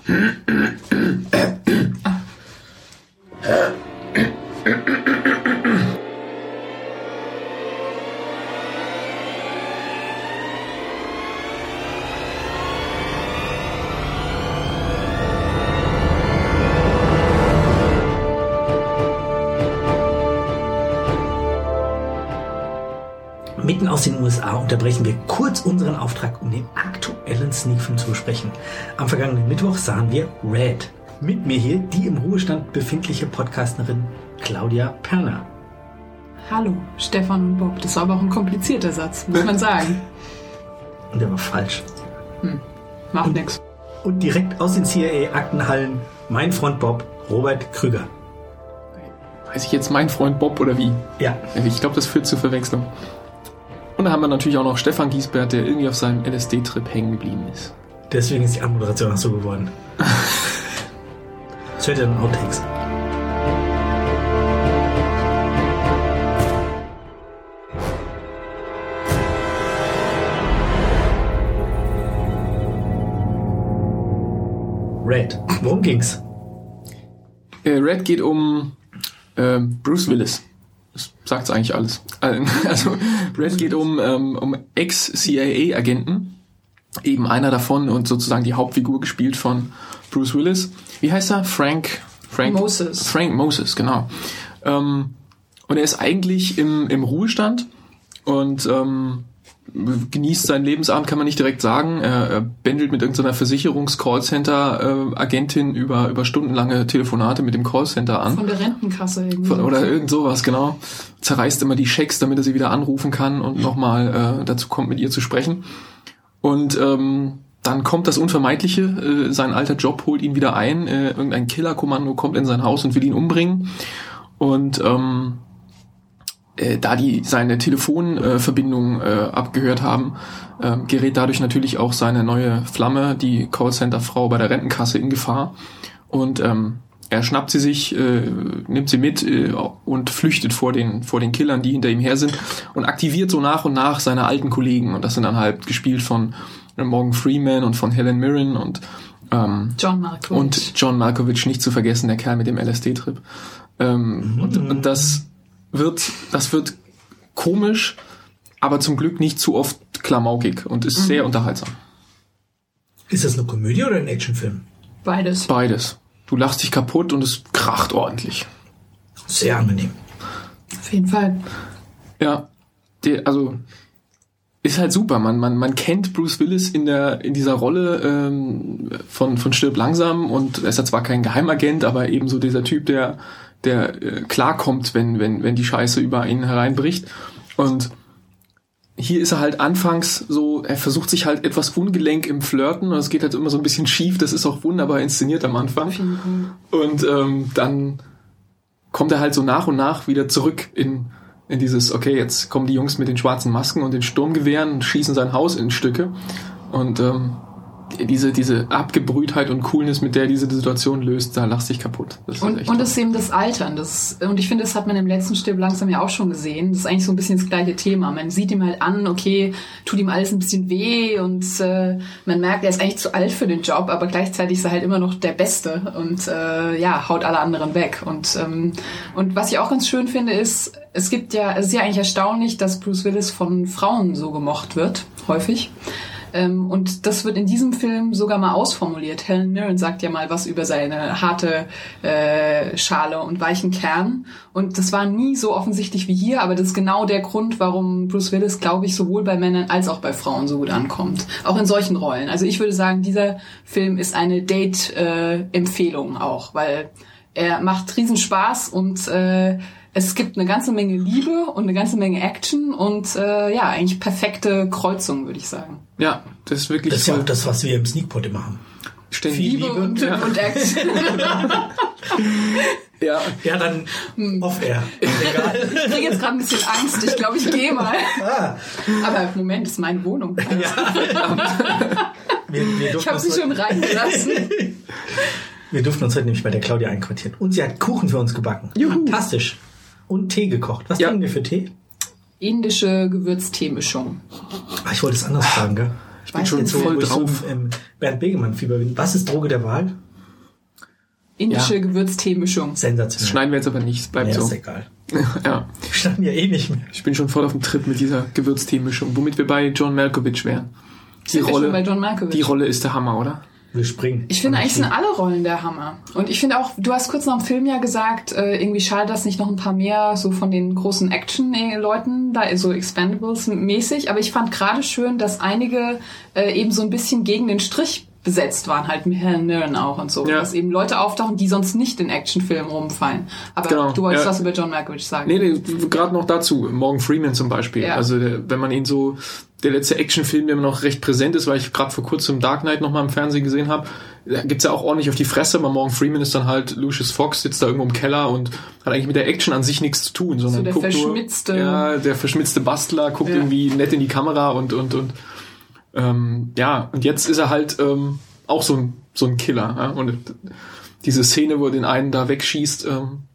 Mitten aus den USA unterbrechen wir kurz unseren Auftrag, um den aktuellen Sneakfilm zu besprechen. Am vergangenen Mittwoch sahen wir Red. Mit mir hier die im Ruhestand befindliche Podcasterin Claudia Perner. Hallo, Stefan und Bob. Das war aber auch ein komplizierter Satz, muss man sagen. Und der war falsch. Macht nix. Und direkt aus den CIA-Aktenhallen mein Freund Bob, Robert Krüger. Heißt ich jetzt mein Freund Bob oder wie? Ja. Ich glaube, das führt zur Verwechslung. Und dann haben wir natürlich auch noch Stefan Giesbert, der irgendwie auf seinem LSD-Trip hängen geblieben ist. Deswegen ist die Anmoderation auch so geworden. Das hört ihr dann Outtakes. Red. Worum ging's? Red geht um Bruce Willis. Das sagt's eigentlich alles. Also Red geht um Ex-CIA-Agenten. Eben einer davon und sozusagen die Hauptfigur gespielt von Bruce Willis. Wie heißt er? Frank Moses. Frank Moses, genau. Und er ist eigentlich im Ruhestand und genießt seinen Lebensabend, kann man nicht direkt sagen. Er bändelt mit irgendeiner Versicherungs-Callcenter-Agentin über stundenlange Telefonate mit dem Callcenter an. Von der Rentenkasse irgendwie. Oder irgend sowas, genau. Zerreißt immer die Schecks, damit er sie wieder anrufen kann und nochmal dazu kommt, mit ihr zu sprechen. Und dann kommt das Unvermeidliche. Sein alter Job holt ihn wieder ein. Irgendein Killerkommando kommt in sein Haus und will ihn umbringen. Und da die seine Telefonverbindung abgehört haben, gerät dadurch natürlich auch seine neue Flamme, die Callcenter-Frau bei der Rentenkasse, in Gefahr. Und er schnappt sie sich, nimmt sie mit und flüchtet vor den Killern, die hinter ihm her sind, und aktiviert so nach und nach seine alten Kollegen. Und das sind dann halt gespielt von Morgan Freeman und von Helen Mirren und John Malkovich. Und John Malkovich, nicht zu vergessen, der Kerl mit dem LSD-Trip. Und das wird komisch, aber zum Glück nicht zu oft klamaukig und ist sehr unterhaltsam. Ist das eine Komödie oder ein Actionfilm? Beides. Du lachst dich kaputt und es kracht ordentlich. Sehr angenehm. Auf jeden Fall. Ja, also ist halt super. Man kennt Bruce Willis in dieser Rolle von Stirb langsam, und er ist ja zwar kein Geheimagent, aber eben so dieser Typ, der klarkommt, wenn die Scheiße über ihn hereinbricht. Und hier ist er halt anfangs so, er versucht sich halt etwas ungelenk im Flirten, und es geht halt immer so ein bisschen schief, das ist auch wunderbar inszeniert am Anfang. Und dann kommt er halt so nach und nach wieder zurück in dieses, okay, jetzt kommen die Jungs mit den schwarzen Masken und den Sturmgewehren und schießen sein Haus in Stücke. Und diese Abgebrühtheit und Coolness, mit der er diese Situation löst, da lachst dich kaputt. Das ist eben das Altern. Und ich finde, das hat man im letzten Stirb langsam ja auch schon gesehen. Das ist eigentlich so ein bisschen das gleiche Thema. Man sieht ihm halt an, okay, tut ihm alles ein bisschen weh, und man merkt, er ist eigentlich zu alt für den Job, aber gleichzeitig ist er halt immer noch der Beste und haut alle anderen weg. Und was ich auch ganz schön finde, ist, es ist ja eigentlich erstaunlich, dass Bruce Willis von Frauen so gemocht wird, häufig. Und das wird in diesem Film sogar mal ausformuliert. Helen Mirren sagt ja mal was über seine harte Schale und weichen Kern. Und das war nie so offensichtlich wie hier, aber das ist genau der Grund, warum Bruce Willis, glaube ich, sowohl bei Männern als auch bei Frauen so gut ankommt. Auch in solchen Rollen. Also ich würde sagen, dieser Film ist eine Date-Empfehlung auch, weil er macht riesen Spaß und es gibt eine ganze Menge Liebe und eine ganze Menge Action und eigentlich perfekte Kreuzung, würde ich sagen. Ja, das ist wirklich. Das ist ja auch das, was wir im Sneakpot immer haben. Ständig Liebe und Action. Ja. Ja, dann off-air. Egal. Ich kriege jetzt gerade ein bisschen Angst. Ich glaube, ich gehe mal. Aber Moment, das ist meine Wohnung. Also. Ja. Ich habe sie schon reingelassen. Wir durften uns heute nämlich bei der Claudia einquartieren. Und sie hat Kuchen für uns gebacken. Juhu. Fantastisch. Und Tee gekocht. Was trinken wir für Tee? Indische Gewürzteemischung. Ich wollte es anders fragen, gell? Ich bin schon so voll drauf. Bernd Begemann-Fieber bin. Was ist Droge der Wahl? Indische Gewürztee-Mischung. Sensationell. Das schneiden wir jetzt aber nicht, es bleibt so. Ist egal. Ja. Wir schneiden ja eh nicht mehr. Ich bin schon voll auf dem Trip mit dieser Gewürztee-Mischung, womit wir bei John Malkovich wären. Die Rolle ist der Hammer, oder? Wir springen. Ich finde, eigentlich sind alle Rollen der Hammer. Und ich finde auch, du hast kurz nach dem Film ja gesagt, irgendwie schade, dass nicht noch ein paar mehr so von den großen Action-Leuten, da so Expendables-mäßig, aber ich fand gerade schön, dass einige eben so ein bisschen gegen den Strich besetzt waren, halt mit Helen Mirren auch und so. Ja. Dass eben Leute auftauchen, die sonst nicht in Actionfilmen rumfallen. Aber genau, du wolltest was über John Malkovich sagen. Nee, gerade noch dazu. Morgan Freeman zum Beispiel. Ja. Also wenn man ihn so, der letzte Actionfilm, der immer noch recht präsent ist, weil ich gerade vor kurzem Dark Knight noch mal im Fernsehen gesehen habe, da gibt's ja auch ordentlich auf die Fresse, aber Morgan Freeman ist dann halt Lucius Fox, sitzt da irgendwo im Keller und hat eigentlich mit der Action an sich nichts zu tun, sondern so der verschmitzte Bastler, guckt irgendwie nett in die Kamera und jetzt ist er halt auch so ein Killer. Ja? Und diese Szene, wo er den einen da wegschießt,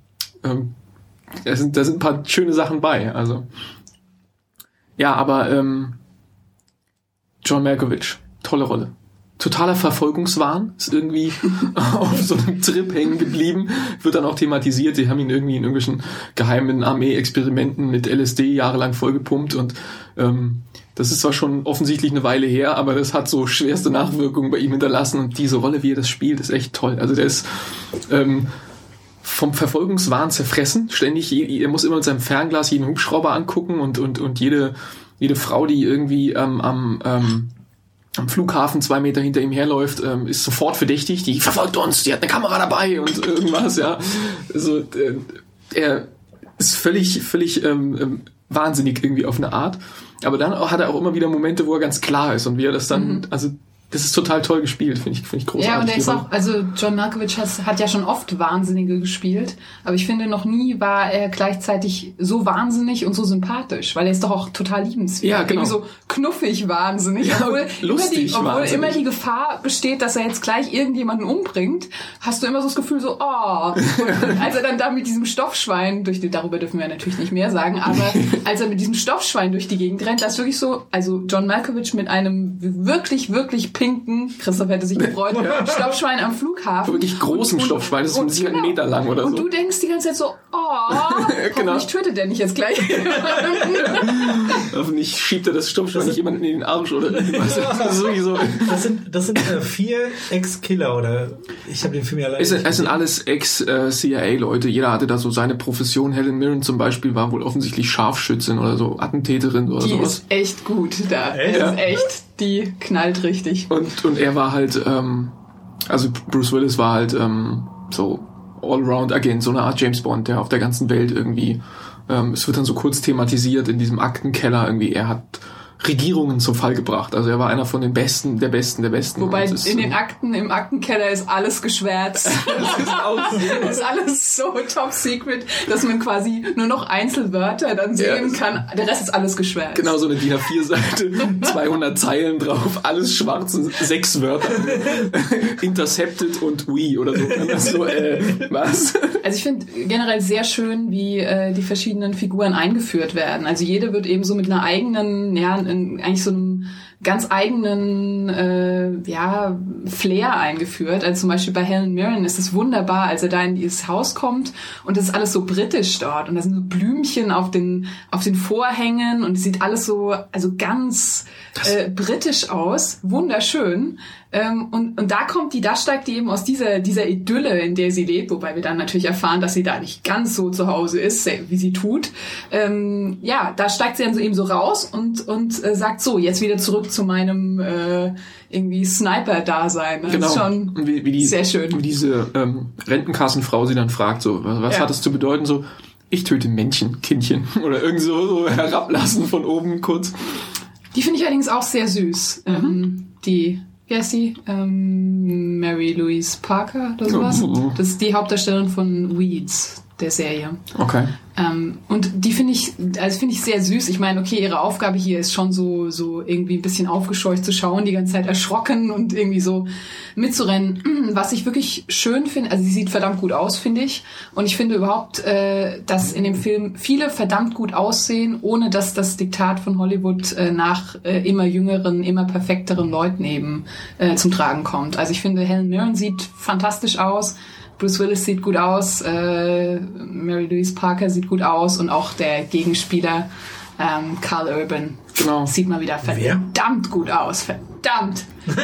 da sind ein paar schöne Sachen bei. Also ja, aber John Malkovich, tolle Rolle. Totaler Verfolgungswahn, ist irgendwie auf so einem Trip hängen geblieben, wird dann auch thematisiert. Die haben ihn irgendwie in irgendwelchen geheimen Armee-Experimenten mit LSD jahrelang vollgepumpt und das ist zwar schon offensichtlich eine Weile her, aber das hat so schwerste Nachwirkungen bei ihm hinterlassen und diese Rolle, wie er das spielt, ist echt toll. Also der ist vom Verfolgungswahn zerfressen, ständig, er muss immer mit seinem Fernglas jeden Hubschrauber angucken und jede Frau, die irgendwie am Flughafen 2 Meter hinter ihm herläuft, ist sofort verdächtig, die verfolgt uns, die hat eine Kamera dabei und irgendwas, ja. Also er ist völlig wahnsinnig irgendwie auf eine Art. Aber dann hat er auch immer wieder Momente, wo er ganz klar ist und wie er das dann, also das ist total toll gespielt, finde ich großartig. Ja, und er ist auch, also John Malkovich hat ja schon oft Wahnsinnige gespielt, aber ich finde, noch nie war er gleichzeitig so wahnsinnig und so sympathisch, weil er ist doch auch total liebenswert. Ja, genau. Irgendwie so knuffig wahnsinnig, ja, obwohl immer die Gefahr besteht, dass er jetzt gleich irgendjemanden umbringt, hast du immer so das Gefühl so, oh. Und als er dann da mit diesem Stoffschwein darüber dürfen wir natürlich nicht mehr sagen, aber als er mit diesem Stoffschwein durch die Gegend rennt, das ist wirklich so, also John Malkovich mit einem wirklich, wirklich pinken, Christoph hätte sich gefreut, Stoffschwein am Flughafen. Wirklich großen Stoffschwein, das ist sicher 1 Meter lang oder so. Und du denkst die ganze Zeit so, hoffentlich tötet der nicht jetzt gleich. Hoffentlich schiebt er das Stoffschwein nicht jemanden in den Arsch oder irgendwas. Das ist wirklich so. Das sind 4 Ex-Killer oder ich habe den Film ja leider Es sind alles Ex-CIA-Leute. Jeder hatte da so seine Profession. Helen Mirren zum Beispiel war wohl offensichtlich Scharfschützin oder so, Attentäterin oder sowas. Die ist echt gut da. Ist echt, die knallt richtig. Und er war halt, also Bruce Willis war halt so Allround-Agent, so eine Art James Bond, der auf der ganzen Welt irgendwie, es wird dann so kurz thematisiert in diesem Aktenkeller irgendwie, er hat Regierungen zum Fall gebracht. Also er war einer von den Besten, der Besten. Wobei im Aktenkeller ist alles geschwärzt. Das ist alles so top secret, dass man quasi nur noch Einzelwörter dann sehen kann. Der Rest ist alles geschwärzt. Genau, so eine DIN A4-Seite, 200 Zeilen drauf, alles schwarz und 6 Wörter. Intercepted und we oder so. So was? Also ich finde generell sehr schön, wie die verschiedenen Figuren eingeführt werden. Also jede wird eben so mit einer eigenen, eigentlich so einem ganz eigenen Flair eingeführt. Also zum Beispiel bei Helen Mirren ist es wunderbar, als er da in dieses Haus kommt und es ist alles so britisch dort und da sind so Blümchen auf den Vorhängen und es sieht alles so ganz britisch aus, wunderschön. Und da steigt die eben aus dieser Idylle, in der sie lebt, wobei wir dann natürlich erfahren, dass sie da nicht ganz so zu Hause ist, wie sie tut. Da steigt sie dann so eben so raus und sagt so, jetzt wieder zurück zu meinem irgendwie Sniper-Dasein. Das ist schon sehr schön. Wie diese Rentenkassenfrau sie dann fragt, so, was hat es zu bedeuten, so, ich töte Männchen, Kindchen oder irgend so herablassen von oben kurz. Die finde ich allerdings auch sehr süß. Wie heißt die? Mary Louise Parker oder sowas. Das ist die Hauptdarstellerin von Weeds. der Serie. Okay. Und die finde ich sehr süß. Ich meine, okay, ihre Aufgabe hier ist schon so irgendwie ein bisschen aufgescheucht zu schauen, die ganze Zeit erschrocken und irgendwie so mitzurennen. Was ich wirklich schön finde, also sie sieht verdammt gut aus, finde ich. Und ich finde überhaupt, dass in dem Film viele verdammt gut aussehen, ohne dass das Diktat von Hollywood nach immer jüngeren, immer perfekteren Leuten eben zum Tragen kommt. Also ich finde, Helen Mirren sieht fantastisch aus. Bruce Willis sieht gut aus, Mary Louise Parker sieht gut aus und auch der Gegenspieler Karl Urban sieht mal wieder verdammt gut aus. Verdammt!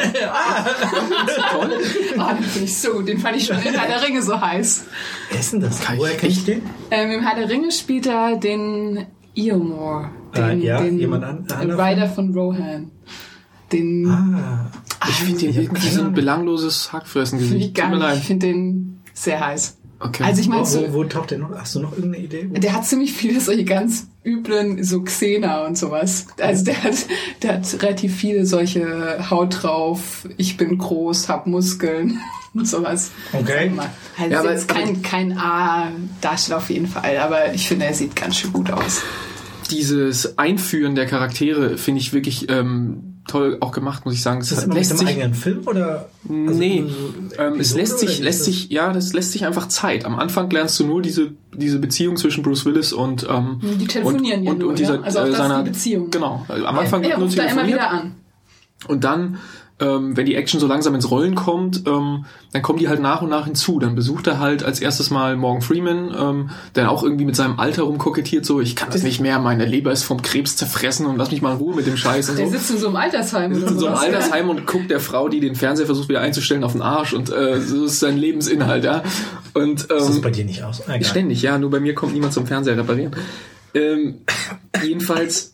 Toll. Den finde ich so gut. Den fand ich schon in Herr der Ringe so heiß. Wer ist denn das? Woher kenn ich den? Im Herr der Ringe spielt er den Eomer, den Rider von Rohan. Ich finde den irgendwie so ein belangloses Hackfressen-Gesicht. Ich finde den sehr heiß. Okay. Also ich meine, wo taucht der noch? Hast du noch irgendeine Idee? Der hat ziemlich viele solche ganz üblen, so Xena und sowas. Also der hat relativ viele solche Haut drauf, ich bin groß, hab Muskeln und sowas. Okay. Also ja, jetzt kein A-Darsteller auf jeden Fall, aber ich finde, er sieht ganz schön gut aus. Dieses Einführen der Charaktere finde ich wirklich toll auch gemacht, muss ich sagen. Ist das immer mit einem eigenen Film oder? Nee, es lässt sich einfach Zeit. Am Anfang lernst du nur diese Beziehung zwischen Bruce Willis und die telefonieren und dieser, also auch seiner die Beziehung. Genau, also am Anfang er ruft da immer wieder an. Und dann wenn die Action so langsam ins Rollen kommt, dann kommen die halt nach und nach hinzu. Dann besucht er halt als erstes mal Morgan Freeman, der auch irgendwie mit seinem Alter rumkokettiert, so, ich kann das nicht mehr, meine Leber ist vom Krebs zerfressen und lass mich mal in Ruhe mit dem Scheiß. Und der sitzt in so einem Altersheim. Der sitzt in so einem Altersheim und guckt der Frau, die den Fernseher versucht wieder einzustellen, auf den Arsch und so ist sein Lebensinhalt, ja. Und, ist das bei dir nicht aus? Ständig, ja, nur bei mir kommt niemand zum Fernseher reparieren. Jedenfalls,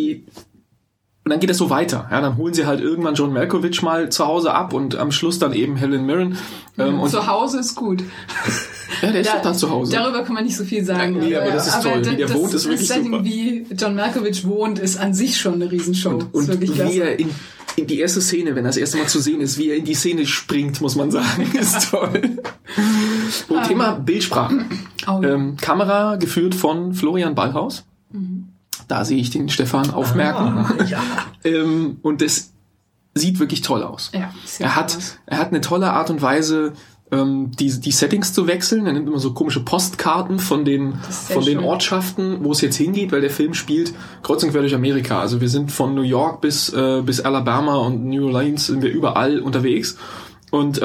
und dann geht das so weiter. Ja, dann holen sie halt irgendwann John Malkovich mal zu Hause ab und am Schluss dann eben Helen Mirren. Zu Hause ist gut. Ja, der ist doch da zu Hause. Darüber kann man nicht so viel sagen. Nee, aber das ist toll. Wie der wohnt, ist wirklich super. Das wie John Malkovich wohnt, ist an sich schon eine Riesenshow. Und wie er in die erste Szene, wenn er das erste Mal zu sehen ist, wie er in die Szene springt, muss man sagen, ist toll. Und Thema Bildsprache. Kamera geführt von Florian Ballhaus. Da sehe ich den Stefan aufmerken. Und das sieht wirklich toll aus. Ja, er hat eine tolle Art und Weise, die Settings zu wechseln. Er nimmt immer so komische Postkarten von den Ortschaften, wo es jetzt hingeht, weil der Film spielt kreuz und quer durch Amerika. Also wir sind von New York bis Alabama und New Orleans, sind wir überall unterwegs. Und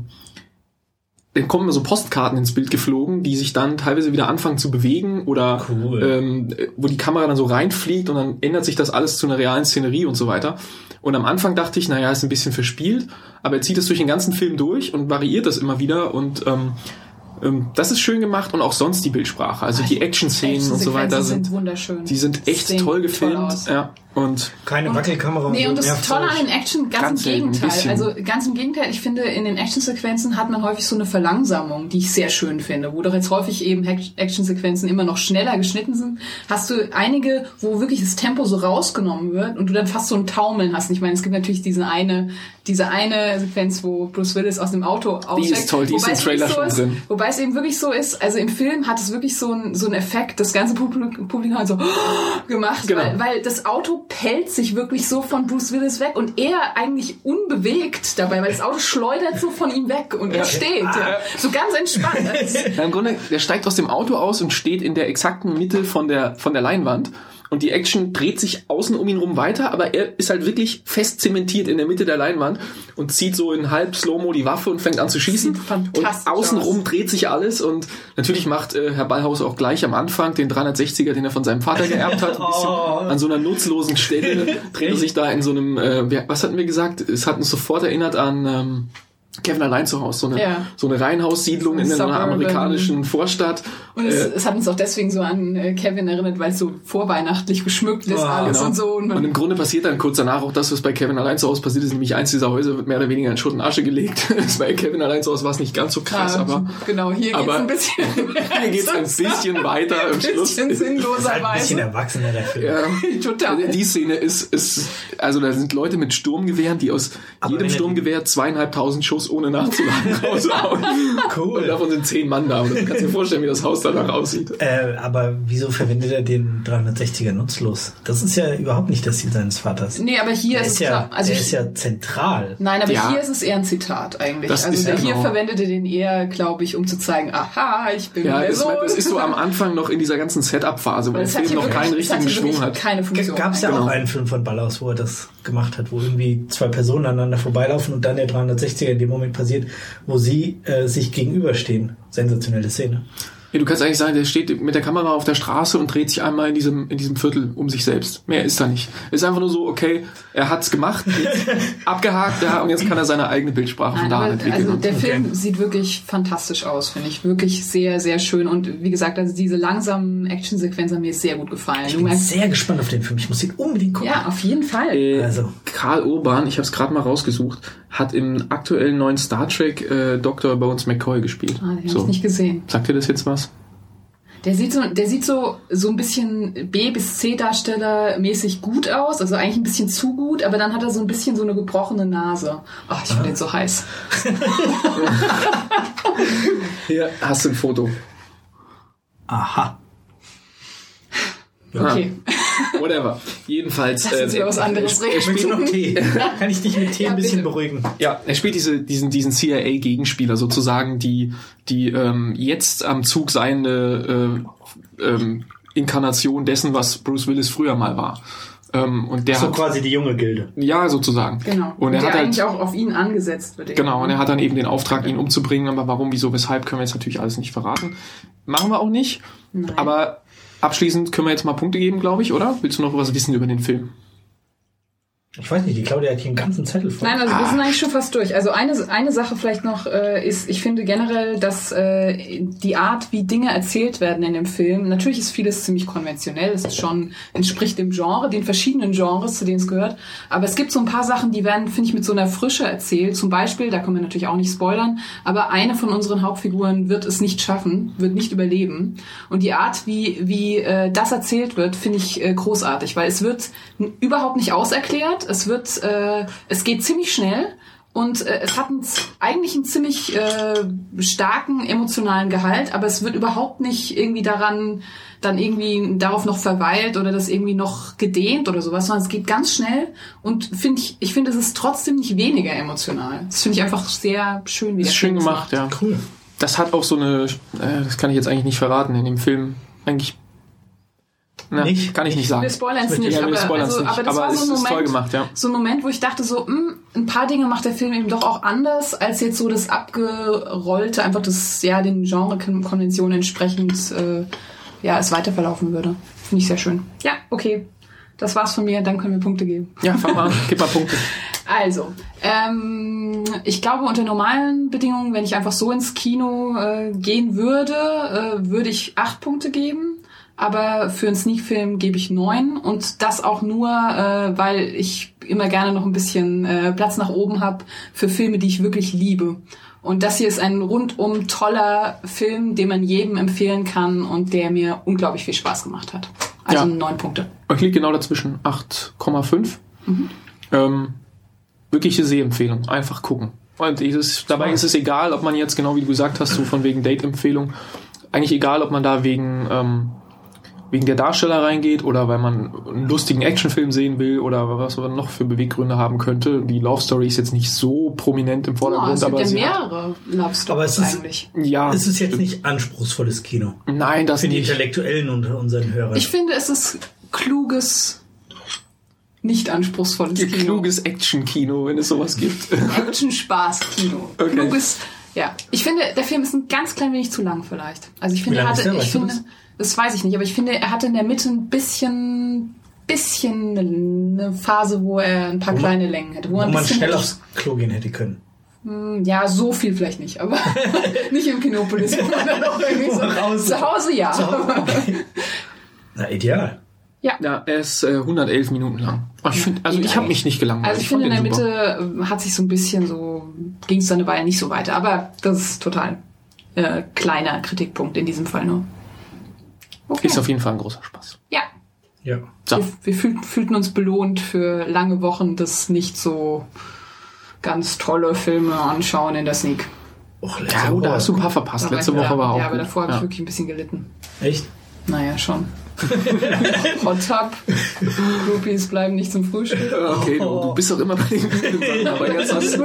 dann kommen so Postkarten ins Bild geflogen, die sich dann teilweise wieder anfangen zu bewegen oder wo die Kamera dann so reinfliegt und dann ändert sich das alles zu einer realen Szenerie und so weiter. Und am Anfang dachte ich, naja, ist ein bisschen verspielt, aber er zieht es durch den ganzen Film durch und variiert das immer wieder und das ist schön gemacht und auch sonst die Bildsprache, also die Action-Szenen und so weiter sind wunderschön. Die sind echt toll gefilmt, ja. Und keine Wackelkamera. Nee, und das Tolle an den Action, ganz im Gegenteil. Also ganz im Gegenteil, ich finde, in den Actionsequenzen hat man häufig so eine Verlangsamung, die ich sehr schön finde. Wo doch jetzt häufig eben Actionsequenzen immer noch schneller geschnitten sind, hast du einige, wo wirklich das Tempo so rausgenommen wird und du dann fast so ein Taumeln hast. Ich meine, es gibt natürlich diese eine Sequenz, wo Bruce Willis aus dem Auto aussteigt. Die ist toll, die ist im Trailer schon drin. Wobei es eben wirklich so ist, also im Film hat es wirklich so einen Effekt, das ganze Publikum hat so gemacht, genau. weil das Auto pellt sich wirklich so von Bruce Willis weg und er eigentlich unbewegt dabei, weil das Auto schleudert so von ihm weg und er steht, so ganz entspannt. Ja, im Grunde, der steigt aus dem Auto aus und steht in der exakten Mitte von der Leinwand. Und die Action dreht sich außen um ihn rum weiter, aber er ist halt wirklich fest zementiert in der Mitte der Leinwand und zieht so in halb Slow-Mo die Waffe und fängt an zu schießen. Und außenrum dreht sich alles und natürlich macht Herr Ballhaus auch gleich am Anfang den 360er, den er von seinem Vater geerbt hat, ein bisschen an so einer nutzlosen Stelle dreht er sich da in so einem, was hatten wir gesagt? Es hat uns sofort erinnert an Kevin allein zu Hause, so eine Reihenhaussiedlung in einer amerikanischen Vorstadt. Und es hat uns auch deswegen so an Kevin erinnert, weil es so vorweihnachtlich geschmückt ist alles und so. Und im Grunde passiert dann kurz danach auch das, was bei Kevin allein zu Hause passiert ist, nämlich eins dieser Häuser wird mehr oder weniger in Schutt und Asche gelegt. Bei Kevin allein zu Hause war es nicht ganz so krass, aber genau, hier geht's ein bisschen hier geht's ein bisschen weiter im Schluss. Ein bisschen sinnloserweise. Ein bisschen erwachsener der Film. Ja, total. Die Szene ist, also da sind Leute mit Sturmgewehren, die aus jedem Sturmgewehr 2500 Schuss Haus ohne nachzuladen raushauen. Cool. Und davon sind 10 Mann da. Und du kannst dir vorstellen, wie das Haus danach aussieht. Aber wieso verwendet er den 360er nutzlos? Das ist ja überhaupt nicht das Ziel seines Vaters. Nee, aber hier Der ist es ja, klar. Also der ist ja zentral. Nein, aber Ja. hier ist es eher ein Zitat eigentlich. Das Also ist der ja hier genau. verwendet er den eher, glaube ich, um zu zeigen, aha, ich bin Ja, der das Sohn. ist so am Anfang noch in dieser ganzen Setup-Phase, wo der Das hat Film hier noch wirklich- keinen das hat richtigen hier wirklich Schwung hat. keine Funktion. Gab es ja Genau. auch einen Film von Ballhaus, wo er das gemacht hat, wo irgendwie 2 Personen aneinander vorbeilaufen und dann der 360er in dem Moment passiert, wo sie sich gegenüberstehen. Sensationelle Szene. Ja, du kannst eigentlich sagen, der steht mit der Kamera auf der Straße und dreht sich einmal in diesem Viertel um sich selbst. Mehr ist da nicht. Ist einfach nur so, okay, er hat's gemacht, jetzt abgehakt, ja, und jetzt kann er seine eigene Bildsprache von Nein, da an aber entwickeln. also der Okay. Film sieht wirklich fantastisch aus, finde ich. Wirklich sehr, sehr schön. Und wie gesagt, also diese langsamen Actionsequenzen haben mir sehr gut gefallen. Ich Du bin merkst, sehr gespannt auf den Film. Ich muss ihn unbedingt gucken. ja, auf jeden Fall. Also. Karl Urban, ich habe es gerade mal rausgesucht, hat im aktuellen neuen Star Trek Dr. Bones McCoy gespielt. Den habe ich nicht gesehen. Sagt dir das jetzt was? Der sieht so ein bisschen B- bis C-Darsteller mäßig gut aus, also eigentlich ein bisschen zu gut, aber dann hat er so ein bisschen so eine gebrochene Nase. Oh, ich finde den so heiß. Hier hast du ein Foto. Aha. Okay. Whatever. Jedenfalls. Lass uns über was anderes reden. Möchtest du noch Tee? Kann ich dich mit Tee Ja, ein bisschen bitte. beruhigen? Ja, er spielt diesen CIA-Gegenspieler sozusagen, die jetzt am Zug seiende Inkarnation dessen, was Bruce Willis früher mal war. Und der So hat, quasi die junge Gilde. ja, sozusagen. Genau. Und er der hat halt, eigentlich auch auf ihn angesetzt wird. genau, und er hat dann eben den Auftrag, ihn umzubringen, aber warum, wieso, weshalb, können wir jetzt natürlich alles nicht verraten. Machen wir auch nicht. Nein. Aber abschließend können wir jetzt mal Punkte geben, glaube ich, oder? Willst du noch was wissen über den Film? Ich weiß nicht, die Claudia hat hier einen ganzen Zettel voll. Nein, also wir sind eigentlich schon fast durch. Also eine Sache vielleicht noch ist, ich finde generell, dass die Art, wie Dinge erzählt werden in dem Film, natürlich ist vieles ziemlich konventionell, es ist schon, entspricht dem Genre, den verschiedenen Genres, zu denen es gehört, aber es gibt so ein paar Sachen, die werden, finde ich, mit so einer Frische erzählt. Zum Beispiel, da können wir natürlich auch nicht spoilern, aber eine von unseren Hauptfiguren wird es nicht schaffen, wird nicht überleben. Und die Art, wie das erzählt wird, finde ich großartig, weil es wird überhaupt nicht auserklärt. Es geht ziemlich schnell und es hat eigentlich einen ziemlich starken emotionalen Gehalt, aber es wird überhaupt nicht irgendwie darauf noch verweilt oder das irgendwie noch gedehnt oder sowas, sondern es geht ganz schnell und ich finde, es ist trotzdem nicht weniger emotional. Das finde ich einfach sehr schön. Wie Ist der schön Film das gemacht, macht. ja. Cool. Das hat auch so eine, das kann ich jetzt eigentlich nicht verraten, in dem Film eigentlich. Na, Nicht? kann ich nicht sagen. Wir spoilern es Ja, nicht, wir aber, spoilern's nicht. aber das Aber war es so ein ist Moment, toll gemacht, ja. so ein Moment, wo ich dachte so, ein paar Dinge macht der Film eben doch auch anders, als jetzt so das abgerollte, einfach das, ja, den Genre-Konventionen entsprechend, es weiterverlaufen würde. Finde ich sehr schön. Ja, okay. Das war's von mir, dann können wir Punkte geben. Ja, fang mal an, gib mal Punkte. Also, ich glaube, unter normalen Bedingungen, wenn ich einfach so ins Kino gehen würde, würde ich 8 Punkte geben. Aber für einen Sneak-Film gebe ich 9 und das auch nur, weil ich immer gerne noch ein bisschen Platz nach oben habe für Filme, die ich wirklich liebe. Und das hier ist ein rundum toller Film, den man jedem empfehlen kann und der mir unglaublich viel Spaß gemacht hat. Also Ja. 9 Punkte. Ich liege genau dazwischen, 8,5. Wirkliche Sehempfehlung, einfach gucken. Und dabei ist es egal, ob man jetzt, genau wie du gesagt hast, so von wegen Date-Empfehlung, eigentlich egal, ob man da wegen der Darsteller reingeht oder weil man einen lustigen Actionfilm sehen will oder was man noch für Beweggründe haben könnte. Die Love Story ist jetzt nicht so prominent im Vordergrund, Es gibt aber ja sie mehrere Love Aber Stories es ist- eigentlich. ja, Es ist jetzt nicht anspruchsvolles Kino. nein, das Für die nicht. Intellektuellen unter unseren Hörern. Ich finde, es ist kluges, nicht anspruchsvolles Kino. Kluges Action-Kino, wenn es sowas gibt. Action-Spaß-Kino. Okay. Kluges, ja. Ich finde, der Film ist ein ganz klein wenig zu lang vielleicht. Also ich finde, Wie lang ist der? Weißt du das weiß ich nicht, aber ich finde, er hatte in der Mitte ein bisschen eine Phase, wo er ein paar kleine Längen hätte. Wo wo er ein man bisschen schnell aufs Klo gehen hätte können. ja, so viel vielleicht nicht, aber nicht im Kinopolis. Wo man dann auch irgendwie zu Hause, ja. Okay. Na, ideal. Ja. Ja, er ist 111 Minuten lang. Ich habe mich nicht gelangweilt. Also ich finde, in der fand den super. Mitte hat sich so ein bisschen ging es dann eine Weile nicht so weiter. Aber das ist total kleiner Kritikpunkt in diesem Fall nur. Okay. Ist auf jeden Fall ein großer Spaß. Ja, Ja. So. wir fühlten uns belohnt für lange Wochen des nicht so ganz tolle Filme anschauen in der Sneak. Ja, da hast du ein paar verpasst. Letzte Woche war auch. Ja, aber davor habe ich wirklich ein bisschen gelitten. Echt? Naja, schon. Hot Tub. Groupies bleiben nicht zum Frühstück. Okay, du bist doch immer bei den Sachen, aber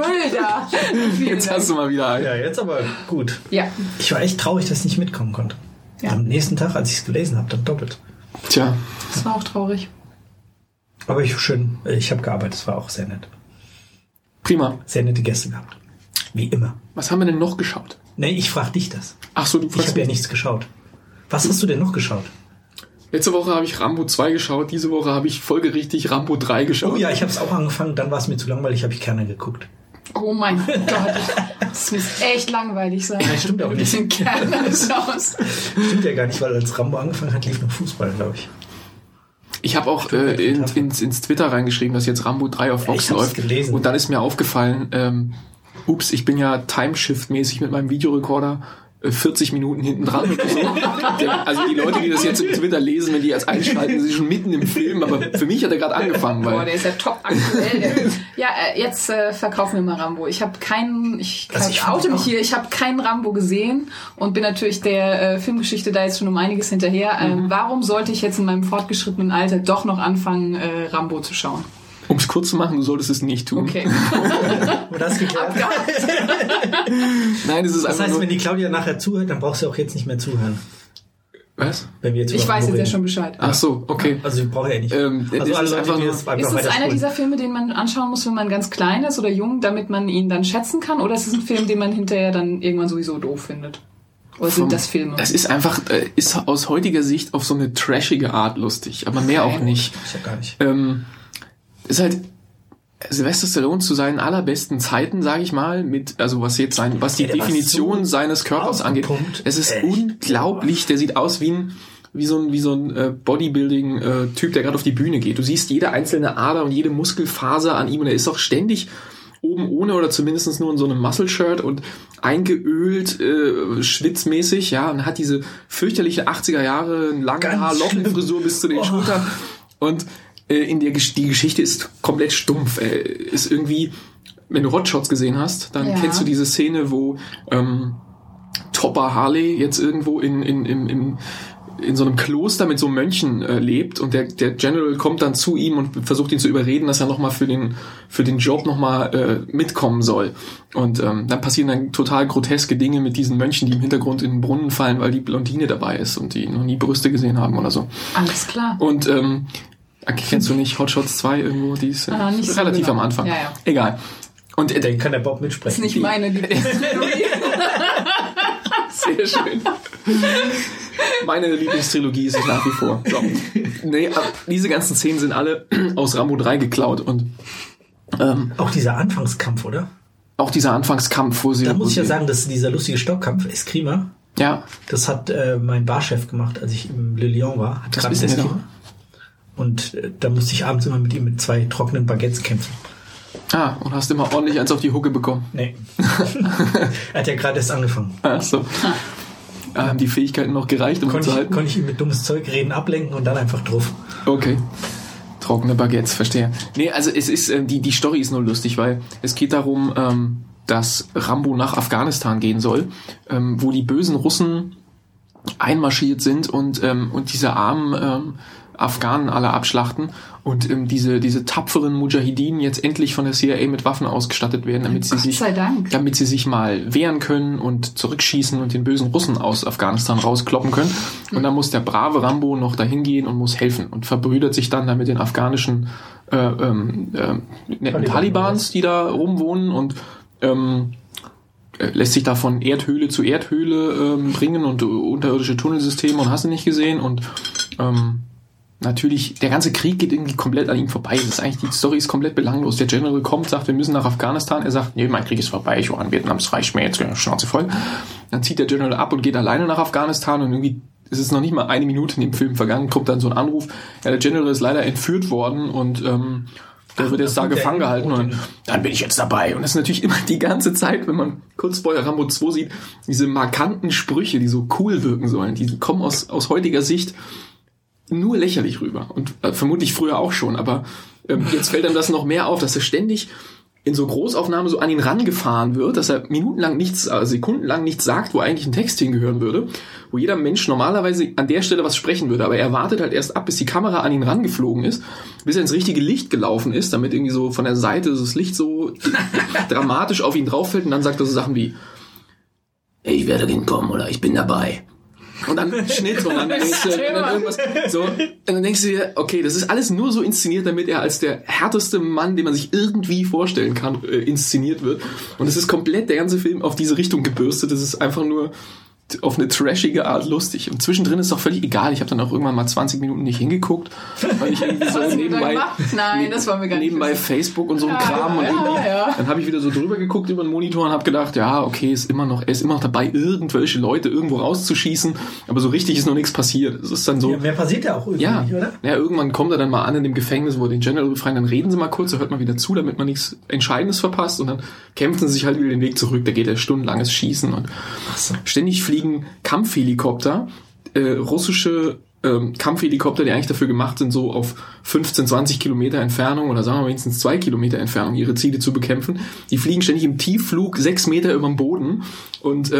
jetzt hast du mal wieder einen. Ja, jetzt aber gut. Ja. Ich war echt traurig, dass ich nicht mitkommen konnte. Ja. Am nächsten Tag, als ich es gelesen habe, dann doppelt. Tja. Das war auch traurig. Aber ich habe gearbeitet, es war auch sehr nett. Prima. Sehr nette Gäste gehabt. Wie immer. Was haben wir denn noch geschaut? Nee, ich frage dich das. Ach so, du Ich fragst habe ja mich. nichts geschaut. Was hast du denn noch geschaut? Letzte Woche habe ich Rambo 2 geschaut, diese Woche habe ich folgerichtig Rambo 3 geschaut. Oh ja, ich habe es auch angefangen, dann war es mir zu langweilig, habe ich Kerner geguckt. Oh mein Gott. Das muss echt langweilig sein. Ja, stimmt auch Wenn du nicht. den Kern anschaust. Stimmt ja gar nicht, weil als Rambo angefangen hat, lief noch Fußball, glaube ich. Ich habe auch ins Twitter reingeschrieben, dass jetzt Rambo 3 auf Vox ich hab's läuft. gelesen. Und dann ist mir aufgefallen, ich bin ja Timeshift-mäßig mit meinem Videorekorder 40 Minuten hinten dran. Also die Leute, die das jetzt im Twitter lesen, wenn die jetzt einschalten, sind schon mitten im Film, aber für mich hat er gerade angefangen. Boah, der ist ja top aktuell. Ja, jetzt verkaufen wir mal Rambo. Ich habe ich oute mich hier, ich habe keinen Rambo gesehen und bin natürlich der Filmgeschichte da jetzt schon um einiges hinterher. Warum sollte ich jetzt in meinem fortgeschrittenen Alter doch noch anfangen, Rambo zu schauen? Um es kurz zu machen, du solltest es nicht tun. Okay. Und das geklärt. Nein, es ist Das einfach heißt, nur... wenn die Claudia nachher zuhört, dann brauchst du auch jetzt nicht mehr zuhören. Was? Wenn wir jetzt Ich über weiß Rambo jetzt ja reden. schon Bescheid. Ach so, okay. Also ich brauche ja nicht. das Also ist alle Leute, einfach die nur- das einfach Ist es einer weiterspulen. dieser Filme, den man anschauen muss, wenn man ganz klein ist oder jung, damit man ihn dann schätzen kann? Oder ist es ein Film, den man hinterher dann irgendwann sowieso doof findet? Oder sind das Filme? Das ist einfach, ist aus heutiger Sicht auf so eine trashige Art lustig, aber mehr auch nicht. Ich ja gar nicht. Ist halt Sylvester Stallone zu seinen allerbesten Zeiten, sage ich mal, was die der war Definition so seines Körpers angeht. aufgepumpt. Es ist Echt? unglaublich, der sieht aus wie so ein Bodybuilding-Typ, der gerade auf die Bühne geht. Du siehst jede einzelne Ader und jede Muskelfaser an ihm und er ist auch ständig oben ohne oder zumindest nur in so einem Muscle-Shirt und eingeölt, schwitzmäßig, ja, und hat diese fürchterliche 80er Jahre lange Ganz Haar-Lockenfrisur bis zu den Schultern und die Geschichte ist komplett stumpf. Ist irgendwie, wenn du Hotshots gesehen hast, dann kennst du diese Szene, wo Topper Harley jetzt irgendwo in so einem Kloster mit so Mönchen lebt und der General kommt dann zu ihm und versucht ihn zu überreden, dass er nochmal für den Job nochmal mitkommen soll. Und dann passieren dann total groteske Dinge mit diesen Mönchen, die im Hintergrund in den Brunnen fallen, weil die Blondine dabei ist und die noch nie Brüste gesehen haben oder so. Alles klar. Und kennst du nicht Hotshots 2 irgendwo? Die ist nicht so relativ genau. am Anfang. Ja, ja. Egal. Und Den kann der Bob Das mitsprechen. ist nicht meine Lieblingstrilogie. sehr schön. Meine Lieblingstrilogie ist es nach wie vor. So. Nee, aber diese ganzen Szenen sind alle aus Rambo 3 geklaut und Auch dieser Anfangskampf, oder? auch dieser Anfangskampf, wo sie... Da muss ich ja sie- sagen, dass dieser lustige Stockkampf, Eskrima, Ja, das hat mein Barchef gemacht, als ich im Le Lion war. Hat Das gerade wissen wir Eskrima. Und da musste ich abends immer mit ihm mit 2 trockenen Baguettes kämpfen. und hast immer ordentlich eins auf die Hucke bekommen. Nee. Er hat ja gerade erst angefangen. Ach so. Haben die Fähigkeiten noch gereicht, um zu halten? Konnte ich ihn mit dummes Zeug reden, ablenken und dann einfach drauf. Okay. Trockene Baguettes, verstehe. Nee, also es ist, die Story ist nur lustig, weil es geht darum, dass Rambo nach Afghanistan gehen soll, wo die bösen Russen einmarschiert sind und diese armen Afghanen alle abschlachten und diese tapferen Mujahideen jetzt endlich von der CIA mit Waffen ausgestattet werden, damit sie sich mal wehren können und zurückschießen und den bösen Russen aus Afghanistan rauskloppen können. Und dann muss der brave Rambo noch dahin gehen und muss helfen und verbrüdert sich dann mit den afghanischen Talibans, die da rumwohnen und lässt sich da von Erdhöhle zu Erdhöhle bringen und unterirdische Tunnelsysteme und hast du nicht gesehen und natürlich, der ganze Krieg geht irgendwie komplett an ihm vorbei. Das ist eigentlich, die Story ist komplett belanglos. Der General kommt, sagt, wir müssen nach Afghanistan. Er sagt, nee, mein Krieg ist vorbei, ich war in Vietnam, es reicht mir jetzt, Schnauze voll. Dann zieht der General ab und geht alleine nach Afghanistan und irgendwie ist es noch nicht mal eine Minute in dem Film vergangen, kommt dann so ein Anruf, ja, der General ist leider entführt worden und der wird jetzt da gefangen gehalten und dann bin ich jetzt dabei. Und das ist natürlich immer die ganze Zeit, wenn man kurz vorher Rambo 2 sieht, diese markanten Sprüche, die so cool wirken sollen, die kommen aus heutiger Sicht nur lächerlich rüber und vermutlich früher auch schon, aber jetzt fällt einem das noch mehr auf, dass er ständig in so Großaufnahme so an ihn rangefahren wird, dass er sekundenlang nichts sagt, wo eigentlich ein Text hingehören würde, wo jeder Mensch normalerweise an der Stelle was sprechen würde, aber er wartet halt erst ab, bis die Kamera an ihn rangeflogen ist, bis er ins richtige Licht gelaufen ist, damit irgendwie so von der Seite das Licht so dramatisch auf ihn drauf fällt und dann sagt er so Sachen wie: Ich werde hinkommen oder ich bin dabei. Und dann Schnitt und dann denkst du, und dann irgendwas so, und dann denkst du dir, okay, das ist alles nur so inszeniert, damit er als der härteste Mann, den man sich irgendwie vorstellen kann, inszeniert wird. Und es ist komplett der ganze Film auf diese Richtung gebürstet. Das ist einfach nur auf eine trashige Art lustig. Und zwischendrin ist doch völlig egal. Ich habe dann auch irgendwann mal 20 Minuten nicht hingeguckt, weil ich irgendwie so nebenbei Facebook und so ein Kram und dann habe ich wieder so drüber geguckt über den Monitor und habe gedacht, ja, okay, er ist immer noch dabei, irgendwelche Leute irgendwo rauszuschießen, aber so richtig ist noch nichts passiert. Es ist dann so. Ja, mehr passiert ja auch irgendwie nicht, oder? Ja, irgendwann kommt er dann mal an in dem Gefängnis, wo er den General befreien, dann reden sie mal kurz, da hört man wieder zu, damit man nichts Entscheidendes verpasst und dann kämpfen sie sich halt wieder den Weg zurück. Da geht er stundenlanges Schießen und ständig fliegen Kampfhelikopter, russische Kampfhelikopter, die eigentlich dafür gemacht sind, so auf 15, 20 Kilometer Entfernung oder sagen wir wenigstens 2 Kilometer Entfernung ihre Ziele zu bekämpfen. Die fliegen ständig im Tiefflug 6 Meter über dem Boden und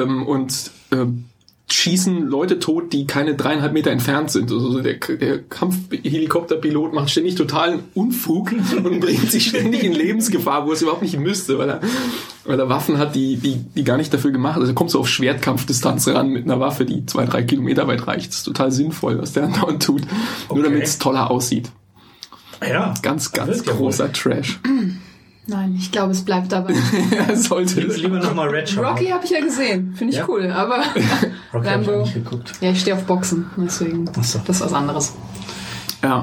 schießen Leute tot, die keine 3,5 Meter entfernt sind. Also der Kampfhelikopterpilot macht ständig totalen Unfug und bringt sich ständig in Lebensgefahr, wo es überhaupt nicht müsste, weil er Waffen hat, die gar nicht dafür gemacht sind. Also er kommt so auf Schwertkampfdistanz ran mit einer Waffe, die 2-3 Kilometer weit reicht. Das ist total sinnvoll, was der andauernd tut. Okay. Nur damit es toller aussieht. Ja. Ganz großer Trash. Nein, ich glaube, es bleibt dabei. Sollte lieber nochmal Red schauen. Rocky habe ich ja gesehen. Finde ich cool, aber Rocky habe ich auch nicht geguckt. Ja, ich stehe auf Boxen, deswegen das ist was anderes. Ja.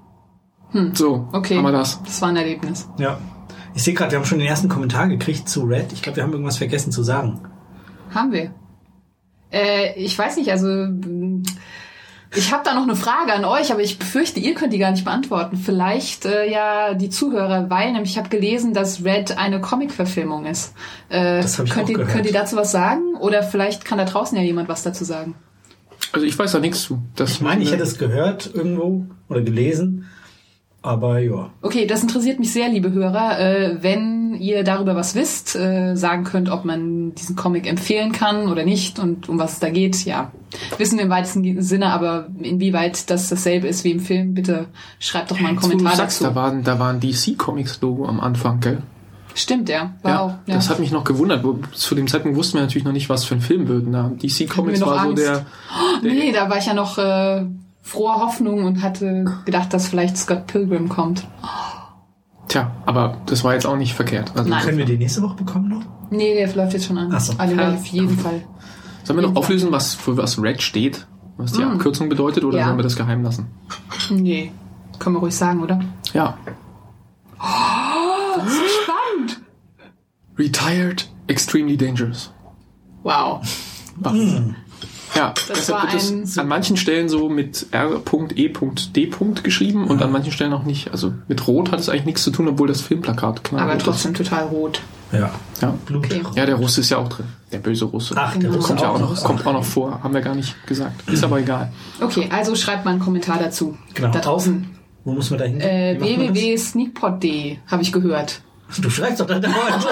So, okay. Haben wir das. Das war ein Erlebnis. Ja. Ich sehe gerade, wir haben schon den ersten Kommentar gekriegt zu Red. Ich glaube, wir haben irgendwas vergessen zu sagen. Haben wir? Ich weiß nicht, also ich habe da noch eine Frage an euch, aber ich befürchte, ihr könnt die gar nicht beantworten. Vielleicht ja die Zuhörer, weil nämlich ich habe gelesen, dass Red eine Comic-Verfilmung ist. Das habe ich auch gehört. Könnt ihr dazu was sagen? Oder vielleicht kann da draußen ja jemand was dazu sagen. Also ich weiß da nichts zu. Ich meine, ich hätte es gehört irgendwo oder gelesen. Aber ja. Okay, das interessiert mich sehr, liebe Hörer. Wenn ihr darüber was wisst, sagen könnt, ob man diesen Comic empfehlen kann oder nicht und um was es da geht, ja. Wissen wir im weitesten Sinne, aber inwieweit das dasselbe ist wie im Film, bitte schreibt doch mal einen Kommentar dazu. Da war ein DC-Comics-Logo am Anfang, gell? Stimmt, ja. War auch. Ja. Das hat mich noch gewundert. Zu dem Zeitpunkt wussten wir natürlich noch nicht, was für ein Film wird. DC Comics war Angst. So der... Nee, da war ich ja noch froher Hoffnung und hatte gedacht, dass vielleicht Scott Pilgrim kommt. Tja, aber das war jetzt auch nicht verkehrt. Also Nein. Können wir die nächste Woche bekommen noch? Nee, der läuft jetzt schon an. Ach so. Auf jeden Fall. Sollen wir noch auflösen, für was Red steht? Was die Abkürzung bedeutet? Oder sollen wir das geheim lassen? Nee. Können wir ruhig sagen, oder? Ja. Oh, das ist spannend. Retired, extremely dangerous. Wow. Ja, das deshalb wird es an manchen Stellen so mit R.E.D. geschrieben und an manchen Stellen auch nicht. Also mit Rot hat es eigentlich nichts zu tun, obwohl das Filmplakat knallt. Aber trotzdem total rot. Ja. Blut. Okay. Ja, der Russe ist ja auch drin. Der böse Russe. Ach, der Russe kommt auch noch vor. Haben wir gar nicht gesagt. Ist aber egal. Okay, also schreibt mal einen Kommentar dazu. Genau. Da draußen. Wo muss man da hin? www.sneakpot.de habe ich gehört. Du schreibst doch da dauernd.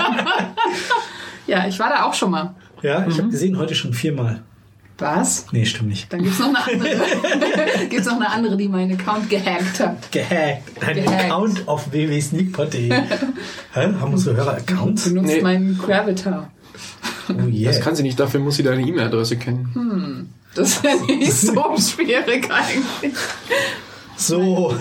Ja, ich war da auch schon mal. Ja, ich habe gesehen, heute schon 4-mal. Was? Nee, stimmt nicht. Dann gibt's noch eine andere. Die meinen Account gehackt hat. Dein Account auf www.sneakpot.de. Haben unsere Hörer Accounts? Du benutzt meinen Gravatar. Oh yeah. Das kann sie nicht, dafür muss sie deine E-Mail-Adresse kennen. Das ist ja nicht so schwierig eigentlich. So.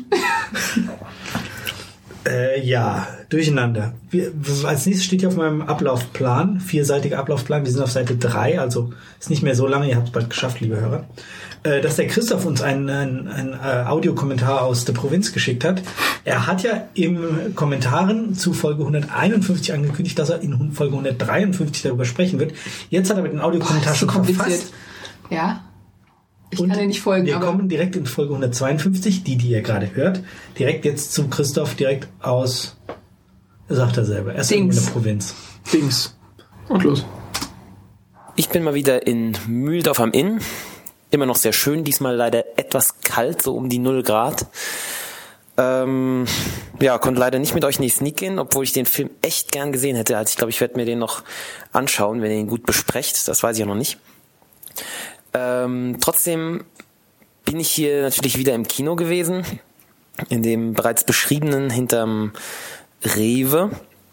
Ja, durcheinander. Als nächstes steht hier auf meinem Ablaufplan, 4-seitiger Ablaufplan, wir sind auf Seite 3, also ist nicht mehr so lange, ihr habt es bald geschafft, liebe Hörer, dass der Christoph uns einen Audiokommentar aus der Provinz geschickt hat. Er hat ja im Kommentaren zu Folge 151 angekündigt, dass er in Folge 153 darüber sprechen wird. Jetzt hat er mit dem Audiokommentar schon verfasst. Ja. Ich kann dir nicht folgen. Wir kommen direkt in Folge 152, die ihr gerade hört, direkt jetzt zu Christoph, direkt aus, sagt er selber, erst in der Provinz. Dings. Und los. Ich bin mal wieder in Mühldorf am Inn. Immer noch sehr schön, diesmal leider etwas kalt, so um die 0 Grad. Konnte leider nicht mit euch in die Sneak gehen, obwohl ich den Film echt gern gesehen hätte. Also ich glaube, ich werde mir den noch anschauen, wenn ihr ihn gut besprecht. Das weiß ich ja noch nicht. Trotzdem bin ich hier natürlich wieder im Kino gewesen, in dem bereits beschriebenen hinterm Rewe.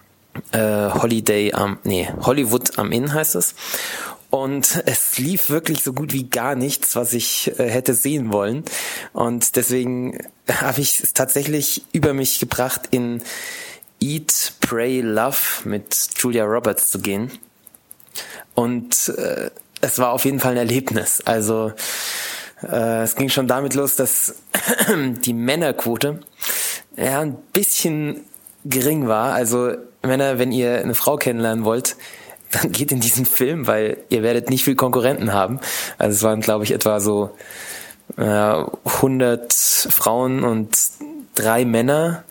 Hollywood am Inn heißt es. Und es lief wirklich so gut wie gar nichts, was ich hätte sehen wollen. Und deswegen habe ich es tatsächlich über mich gebracht, in Eat, Pray, Love mit Julia Roberts zu gehen. Und es war auf jeden Fall ein Erlebnis. Also es ging schon damit los, dass die Männerquote ein bisschen gering war. Also Männer, wenn ihr eine Frau kennenlernen wollt, dann geht in diesen Film, weil ihr werdet nicht viel Konkurrenten haben. Also es waren, glaube ich, etwa so 100 Frauen und 3 Männer.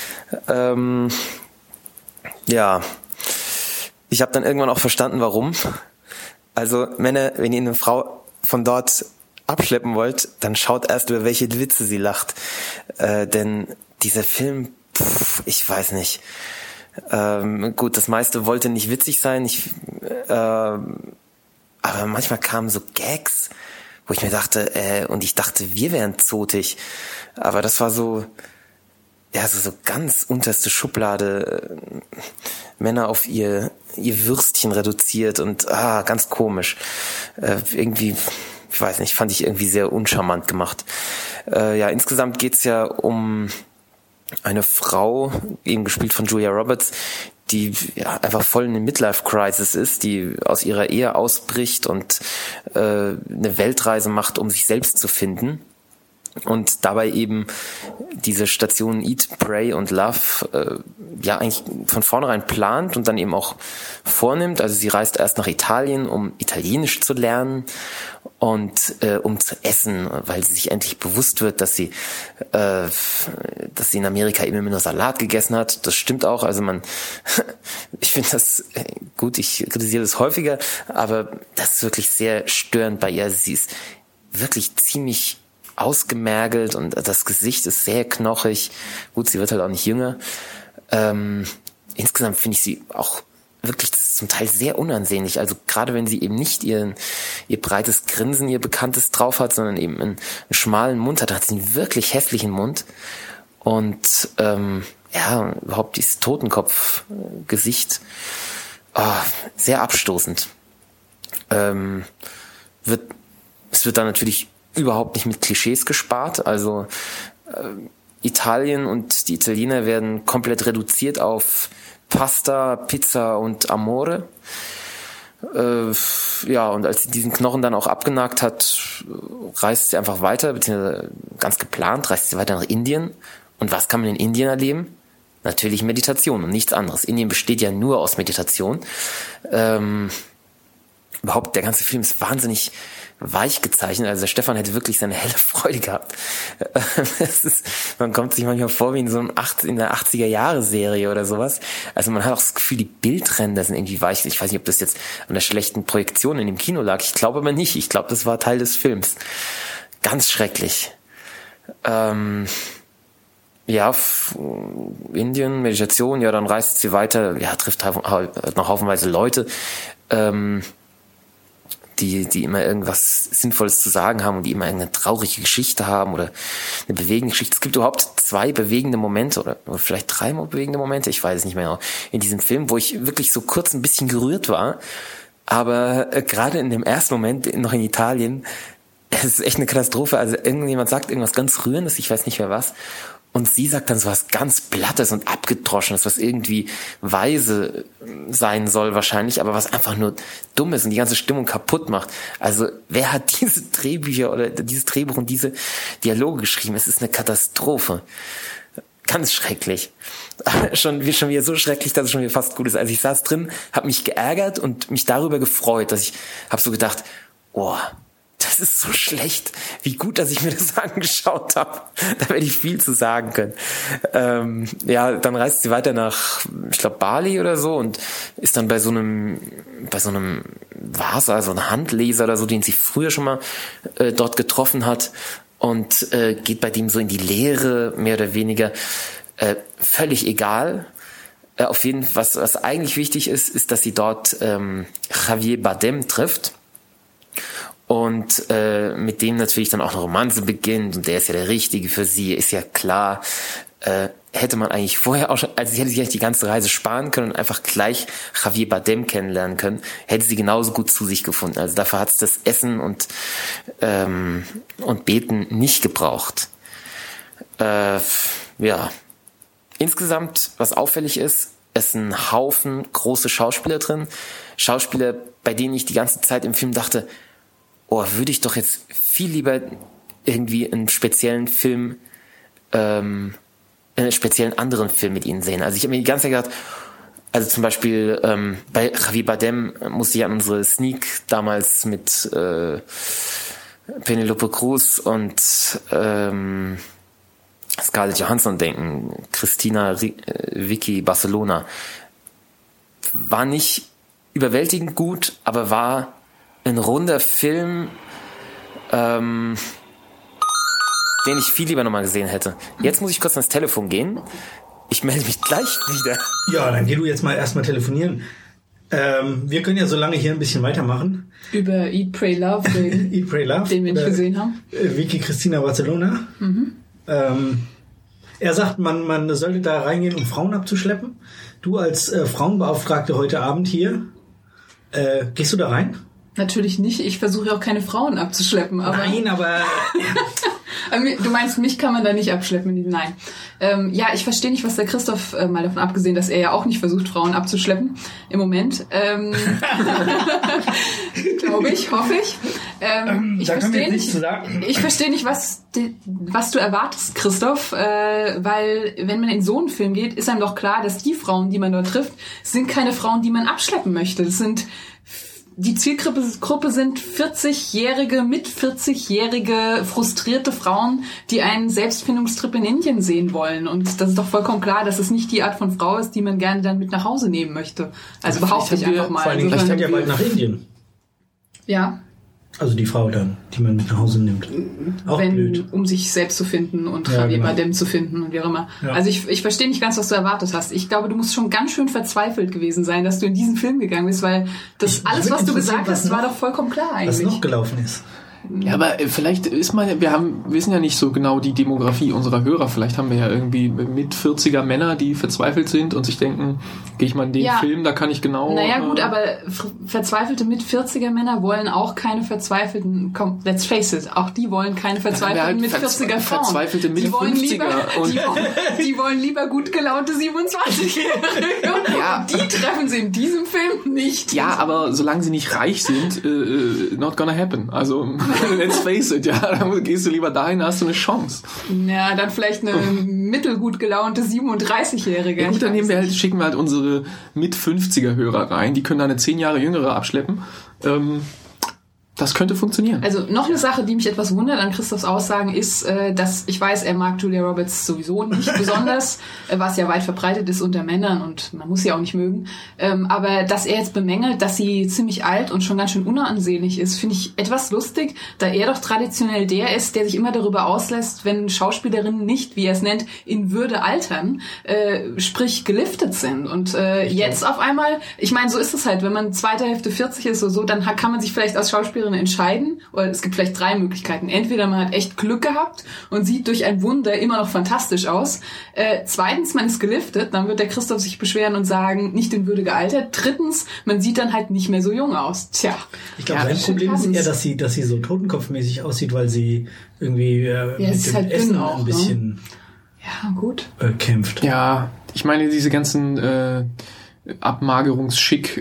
Ich habe dann irgendwann auch verstanden, warum. Also Männer, wenn ihr eine Frau von dort abschleppen wollt, dann schaut erst, über welche Witze sie lacht. Denn dieser Film, ich weiß nicht. Gut, das meiste wollte nicht witzig sein. Aber manchmal kamen so Gags, wo ich mir dachte, ich dachte, wir wären zotig. Aber das war so ganz unterste Schublade. Männer auf ihr Würstchen reduziert und ganz komisch. Irgendwie, ich weiß nicht, fand ich irgendwie sehr uncharmant gemacht. Insgesamt geht's ja um eine Frau, eben gespielt von Julia Roberts, die einfach voll in der Midlife-Crisis ist, die aus ihrer Ehe ausbricht und eine Weltreise macht, um sich selbst zu finden. Und dabei eben diese Stationen Eat, Pray und Love eigentlich von vornherein plant und dann eben auch vornimmt. Also sie reist erst nach Italien, um Italienisch zu lernen und um zu essen, weil sie sich endlich bewusst wird, dass sie in Amerika eben immer nur Salat gegessen hat. Das stimmt auch. Also ich finde das gut, ich kritisiere das häufiger, aber das ist wirklich sehr störend bei ihr. Sie ist wirklich ziemlich ausgemergelt und das Gesicht ist sehr knochig. Gut, sie wird halt auch nicht jünger. Insgesamt finde ich sie auch wirklich zum Teil sehr unansehnlich. Also gerade wenn sie eben nicht ihr breites Grinsen, ihr Bekanntes drauf hat, sondern eben einen schmalen Mund hat sie einen wirklich hässlichen Mund. Und überhaupt dieses Totenkopf-Gesicht sehr abstoßend. Es wird dann natürlich überhaupt nicht mit Klischees gespart. Also Italien und die Italiener werden komplett reduziert auf Pasta, Pizza und Amore. Und als sie diesen Knochen dann auch abgenagt hat, reist sie einfach weiter, beziehungsweise ganz geplant, reist sie weiter nach Indien. Und was kann man in Indien erleben? Natürlich Meditation und nichts anderes. Indien besteht ja nur aus Meditation. Überhaupt, der ganze Film ist wahnsinnig weich gezeichnet. Also der Stefan hätte wirklich seine helle Freude gehabt. Man kommt sich manchmal vor wie in so in der 80er-Jahre-Serie oder sowas. Also man hat auch das Gefühl, die Bildränder sind irgendwie weich. Ich weiß nicht, ob das jetzt an der schlechten Projektion in dem Kino lag. Ich glaube aber nicht. Ich glaube, das war Teil des Films. Ganz schrecklich. Indien, Meditation, dann reist sie weiter, trifft noch haufenweise Leute, die immer irgendwas Sinnvolles zu sagen haben und die immer irgendeine traurige Geschichte haben oder eine bewegende Geschichte. Es gibt überhaupt 2 bewegende Momente oder vielleicht 3 bewegende Momente, ich weiß es nicht mehr genau, in diesem Film, wo ich wirklich so kurz ein bisschen gerührt war. Aber gerade in dem ersten Moment, noch in Italien, es ist echt eine Katastrophe. Also irgendjemand sagt irgendwas ganz Rührendes, ich weiß nicht mehr was. Und sie sagt dann so was ganz Plattes und Abgedroschenes, was irgendwie weise sein soll wahrscheinlich, aber was einfach nur dumm ist und die ganze Stimmung kaputt macht. Also wer hat diese Drehbücher oder dieses Drehbuch und diese Dialoge geschrieben? Es ist eine Katastrophe. Ganz schrecklich. Schon wieder so schrecklich, dass es schon wieder fast gut ist. Also ich saß drin, habe mich geärgert und mich darüber gefreut, dass ich habe so gedacht, das ist so schlecht. Wie gut, dass ich mir das angeschaut habe. Da werde ich viel zu sagen können. Dann reist sie weiter nach, ich glaube, Bali oder so und ist dann bei so einem Vasa, also einem Handleser oder so, den sie früher schon mal dort getroffen hat. und geht bei dem so in die Leere, mehr oder weniger. Völlig egal. Auf jeden Fall, was eigentlich wichtig ist, dass sie dort Javier Bardem trifft und mit dem natürlich dann auch eine Romanze beginnt und der ist ja der Richtige für sie, ist ja klar. Hätte man eigentlich vorher auch schon, also sie hätte sich eigentlich die ganze Reise sparen können und einfach gleich Javier Bardem kennenlernen können, hätte sie genauso gut zu sich gefunden. Also dafür hat es das Essen und Beten nicht gebraucht. Ja. Insgesamt, was auffällig ist, es sind ein Haufen große Schauspieler drin. Schauspieler, bei denen ich die ganze Zeit im Film dachte, oh, würde ich doch jetzt viel lieber irgendwie einen speziellen Film, einen speziellen anderen Film mit ihnen sehen. Also ich habe mir die ganze Zeit gedacht, also zum Beispiel bei Javier Bardem musste ich an unsere Sneak damals mit Penelope Cruz und Scarlett Johansson denken, Christina Vicky Barcelona. War nicht überwältigend gut, aber war ein runder Film, den ich viel lieber nochmal gesehen hätte. Jetzt muss ich kurz ans Telefon gehen. Ich melde mich gleich wieder. Ja, dann geh du jetzt mal erstmal telefonieren. Wir können ja so lange hier ein bisschen weitermachen. Über Eat, Pray, Love reden. Eat, Pray, Love. Den wir nicht gesehen haben. Vicky Cristina Barcelona. Er sagt, man sollte da reingehen, um Frauen abzuschleppen. Du als Frauenbeauftragte heute Abend hier, gehst du da rein? Natürlich nicht. Ich versuche auch keine Frauen abzuschleppen. Aber Nein, aber... Du meinst, mich kann man da nicht abschleppen? Nein. Ja, ich verstehe nicht, was der Christoph, mal davon abgesehen, dass er ja auch nicht versucht, Frauen abzuschleppen. Im Moment. Glaube ich, hoffe ich. Ich verstehe nicht, was du erwartest, Christoph, weil wenn man in so einen Film geht, ist einem doch klar, dass die Frauen, die man dort trifft, sind keine Frauen, die man abschleppen möchte. Die Zielgruppe sind 40-jährige, mit 40-jährige frustrierte Frauen, die einen Selbstfindungstrip in Indien sehen wollen. Und das ist doch vollkommen klar, dass es nicht die Art von Frau ist, die man gerne dann mit nach Hause nehmen möchte. Also behaupte ich einfach mal. Vor allem, vielleicht hat ja bald nach Indien. Ja. Also die Frau dann, die man mit nach Hause nimmt. Auch blöd. Um sich selbst zu finden und Javier Bardem zu finden und wie auch immer. Ja. Also ich verstehe nicht ganz, was du erwartet hast. Ich glaube, du musst schon ganz schön verzweifelt gewesen sein, dass du in diesen Film gegangen bist, weil alles, was du gesagt hast, war doch vollkommen klar eigentlich. Was noch gelaufen ist. Ja, aber vielleicht ist wir wissen ja nicht so genau die Demografie unserer Hörer. Vielleicht haben wir ja irgendwie mit 40er Männer, die verzweifelt sind und sich denken, gehe ich mal in den Film, da kann ich genau... Naja gut, aber verzweifelte mit 40er Männer wollen auch keine verzweifelten, let's face it, auch die wollen keine verzweifelten mit 40er Frauen. Verzweifelte mit 50er. Die wollen lieber gut gelaunte 27-Jährige. Ja. Und die treffen sie in diesem Film nicht. Ja, aber solange sie nicht reich sind, not gonna happen. Also... Let's face it, ja, dann gehst du lieber dahin, hast du eine Chance. Ja, dann vielleicht eine mittelgut gelaunte 37-Jährige. Ja gut, dann schicken wir halt unsere Mit-50er-Hörer rein, die können da eine 10 Jahre jüngere abschleppen. Das könnte funktionieren. Also noch eine Sache, die mich etwas wundert an Christophs Aussagen ist, dass ich weiß, er mag Julia Roberts sowieso nicht besonders, was ja weit verbreitet ist unter Männern und man muss sie auch nicht mögen. Aber dass er jetzt bemängelt, dass sie ziemlich alt und schon ganz schön unansehnlich ist, finde ich etwas lustig, da er doch traditionell der ist, der sich immer darüber auslässt, wenn Schauspielerinnen nicht, wie er es nennt, in Würde altern, sprich geliftet sind. Und jetzt auf einmal, ich meine, so ist es halt, wenn man zweite Hälfte 40 ist oder so, dann kann man sich vielleicht als Schauspielerin entscheiden, oder es gibt vielleicht 3 Möglichkeiten. Entweder man hat echt Glück gehabt und sieht durch ein Wunder immer noch fantastisch aus. Zweitens, man ist geliftet, dann wird der Christoph sich beschweren und sagen, nicht in Würde gealtert. Drittens, man sieht dann halt nicht mehr so jung aus. Tja. Ich glaube, sein Problem ist eher, dass sie so totenkopfmäßig aussieht, weil sie irgendwie mit dem halt Essen auch, ein bisschen kämpft. Ja, ich meine, diese ganzen Abmagerungsschick,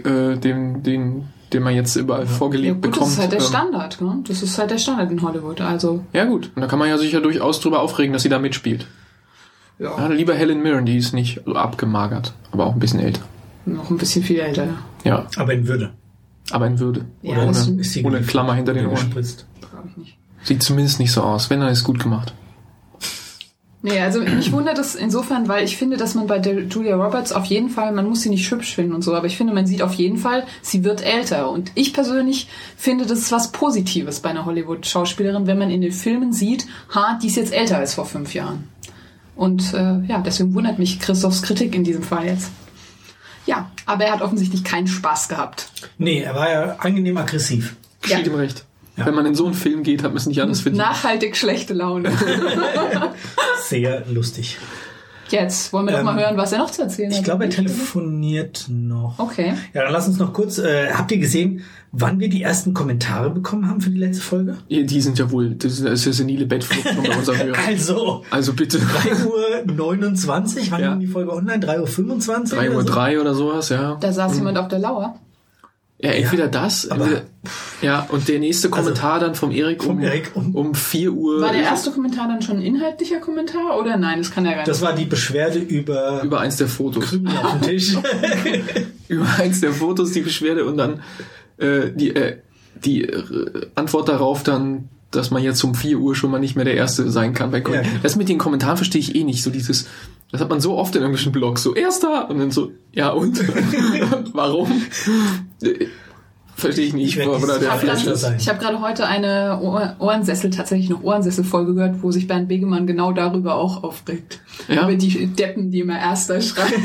den man jetzt überall vorgelebt bekommt. Das ist halt der Standard, ne? Das ist halt der Standard in Hollywood, also. Ja gut, und da kann man ja sicher durchaus drüber aufregen, dass sie da mitspielt. Ja, lieber Helen Mirren, die ist nicht so abgemagert, aber auch ein bisschen älter. Noch ein bisschen viel älter, ja. Aber in Würde. Ja, oder ohne Klammer hinter den Ohren. Glaube ich nicht. Sieht zumindest nicht so aus, wenn, dann ist gut gemacht. Nee, also mich wundert es insofern, weil ich finde, dass man bei der Julia Roberts auf jeden Fall, man muss sie nicht hübsch finden und so, aber ich finde, man sieht auf jeden Fall, sie wird älter. Und ich persönlich finde, das ist was Positives bei einer Hollywood-Schauspielerin, wenn man in den Filmen sieht, die ist jetzt älter als vor 5 Jahren. Und deswegen wundert mich Christophs Kritik in diesem Fall jetzt. Ja, aber er hat offensichtlich keinen Spaß gehabt. Nee, er war ja angenehm aggressiv. Steht ihm recht. Ja. Wenn man in so einen Film geht, hat man es nicht anders verdient. Nachhaltig schlechte Laune. Sehr lustig. Jetzt wollen wir doch mal hören, was er noch zu erzählen hat. Ich glaube, er telefoniert noch. Okay. Ja, dann lass uns noch kurz, habt ihr gesehen, wann wir die ersten Kommentare bekommen haben für die letzte Folge? Ja, die sind ja wohl, das ist ja senile Bettflucht von unserer Hörer. Also bitte. 3:29 Uhr, wann ging die Folge online? 3:25 Uhr? 3:03 Uhr oder sowas, ja. Da saß jemand auf der Lauer. Ja, entweder das, und der nächste Kommentar dann vom Erik um 4 Uhr. War der erste Kommentar dann schon ein inhaltlicher Kommentar oder nein? Das kann ja gar nicht. Das war die Beschwerde über eins der Fotos. Krümel auf dem Tisch. Über eins der Fotos die Beschwerde und dann die Antwort darauf dann, dass man jetzt um 4 Uhr schon mal nicht mehr der Erste sein kann. Ja. Das mit den Kommentaren verstehe ich eh nicht. So das hat man so oft in irgendwelchen Blogs. So, Erster! Und dann so, ja und? Warum? Verstehe ich nicht. Ich habe gerade heute eine tatsächlich noch Ohrensessel-Folge gehört, wo sich Bernd Begemann genau darüber auch aufregt. Ja? Über die Deppen, die immer Erster schreiben.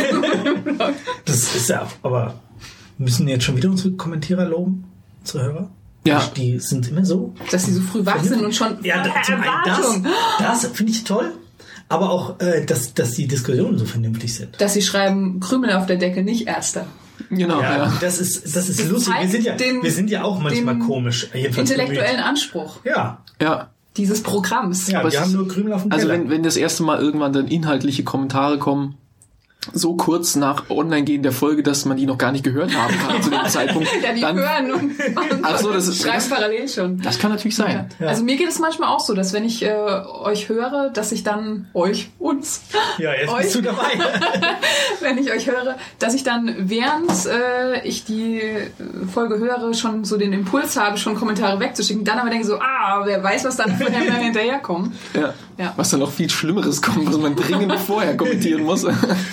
Das ist ja, aber müssen jetzt schon wieder unsere Kommentierer loben? Unsere Hörer? Ja. Die sind immer so. Dass sie so früh wach sind und schon Erwartung. Das finde ich toll. Aber auch, dass die Diskussionen so vernünftig sind. Dass sie schreiben, Krümel auf der Decke, nicht Erster. Genau. Ja. Das ist lustig. Wir sind ja auch manchmal komisch. Intellektuellen Anspruch. Ja. Dieses Programms. Ja, aber wir haben nur Krümel auf dem Teller. Also wenn das erste Mal irgendwann dann inhaltliche Kommentare kommen, so kurz nach Online-Gehen der Folge, dass man die noch gar nicht gehört haben kann zu dem Zeitpunkt. Ja, die hören und schreiben parallel schon. Das kann natürlich sein. Ja. Also mir geht es manchmal auch so, dass wenn ich euch höre, dass ich dann uns. Ja, jetzt bist du dabei. Wenn ich euch höre, dass ich dann, während ich die Folge höre, schon so den Impuls habe, schon Kommentare wegzuschicken. Dann aber denke so, wer weiß, was dann von dem hinterherkommt. Ja. Was dann noch viel Schlimmeres kommt, was man dringend vorher kommentieren muss.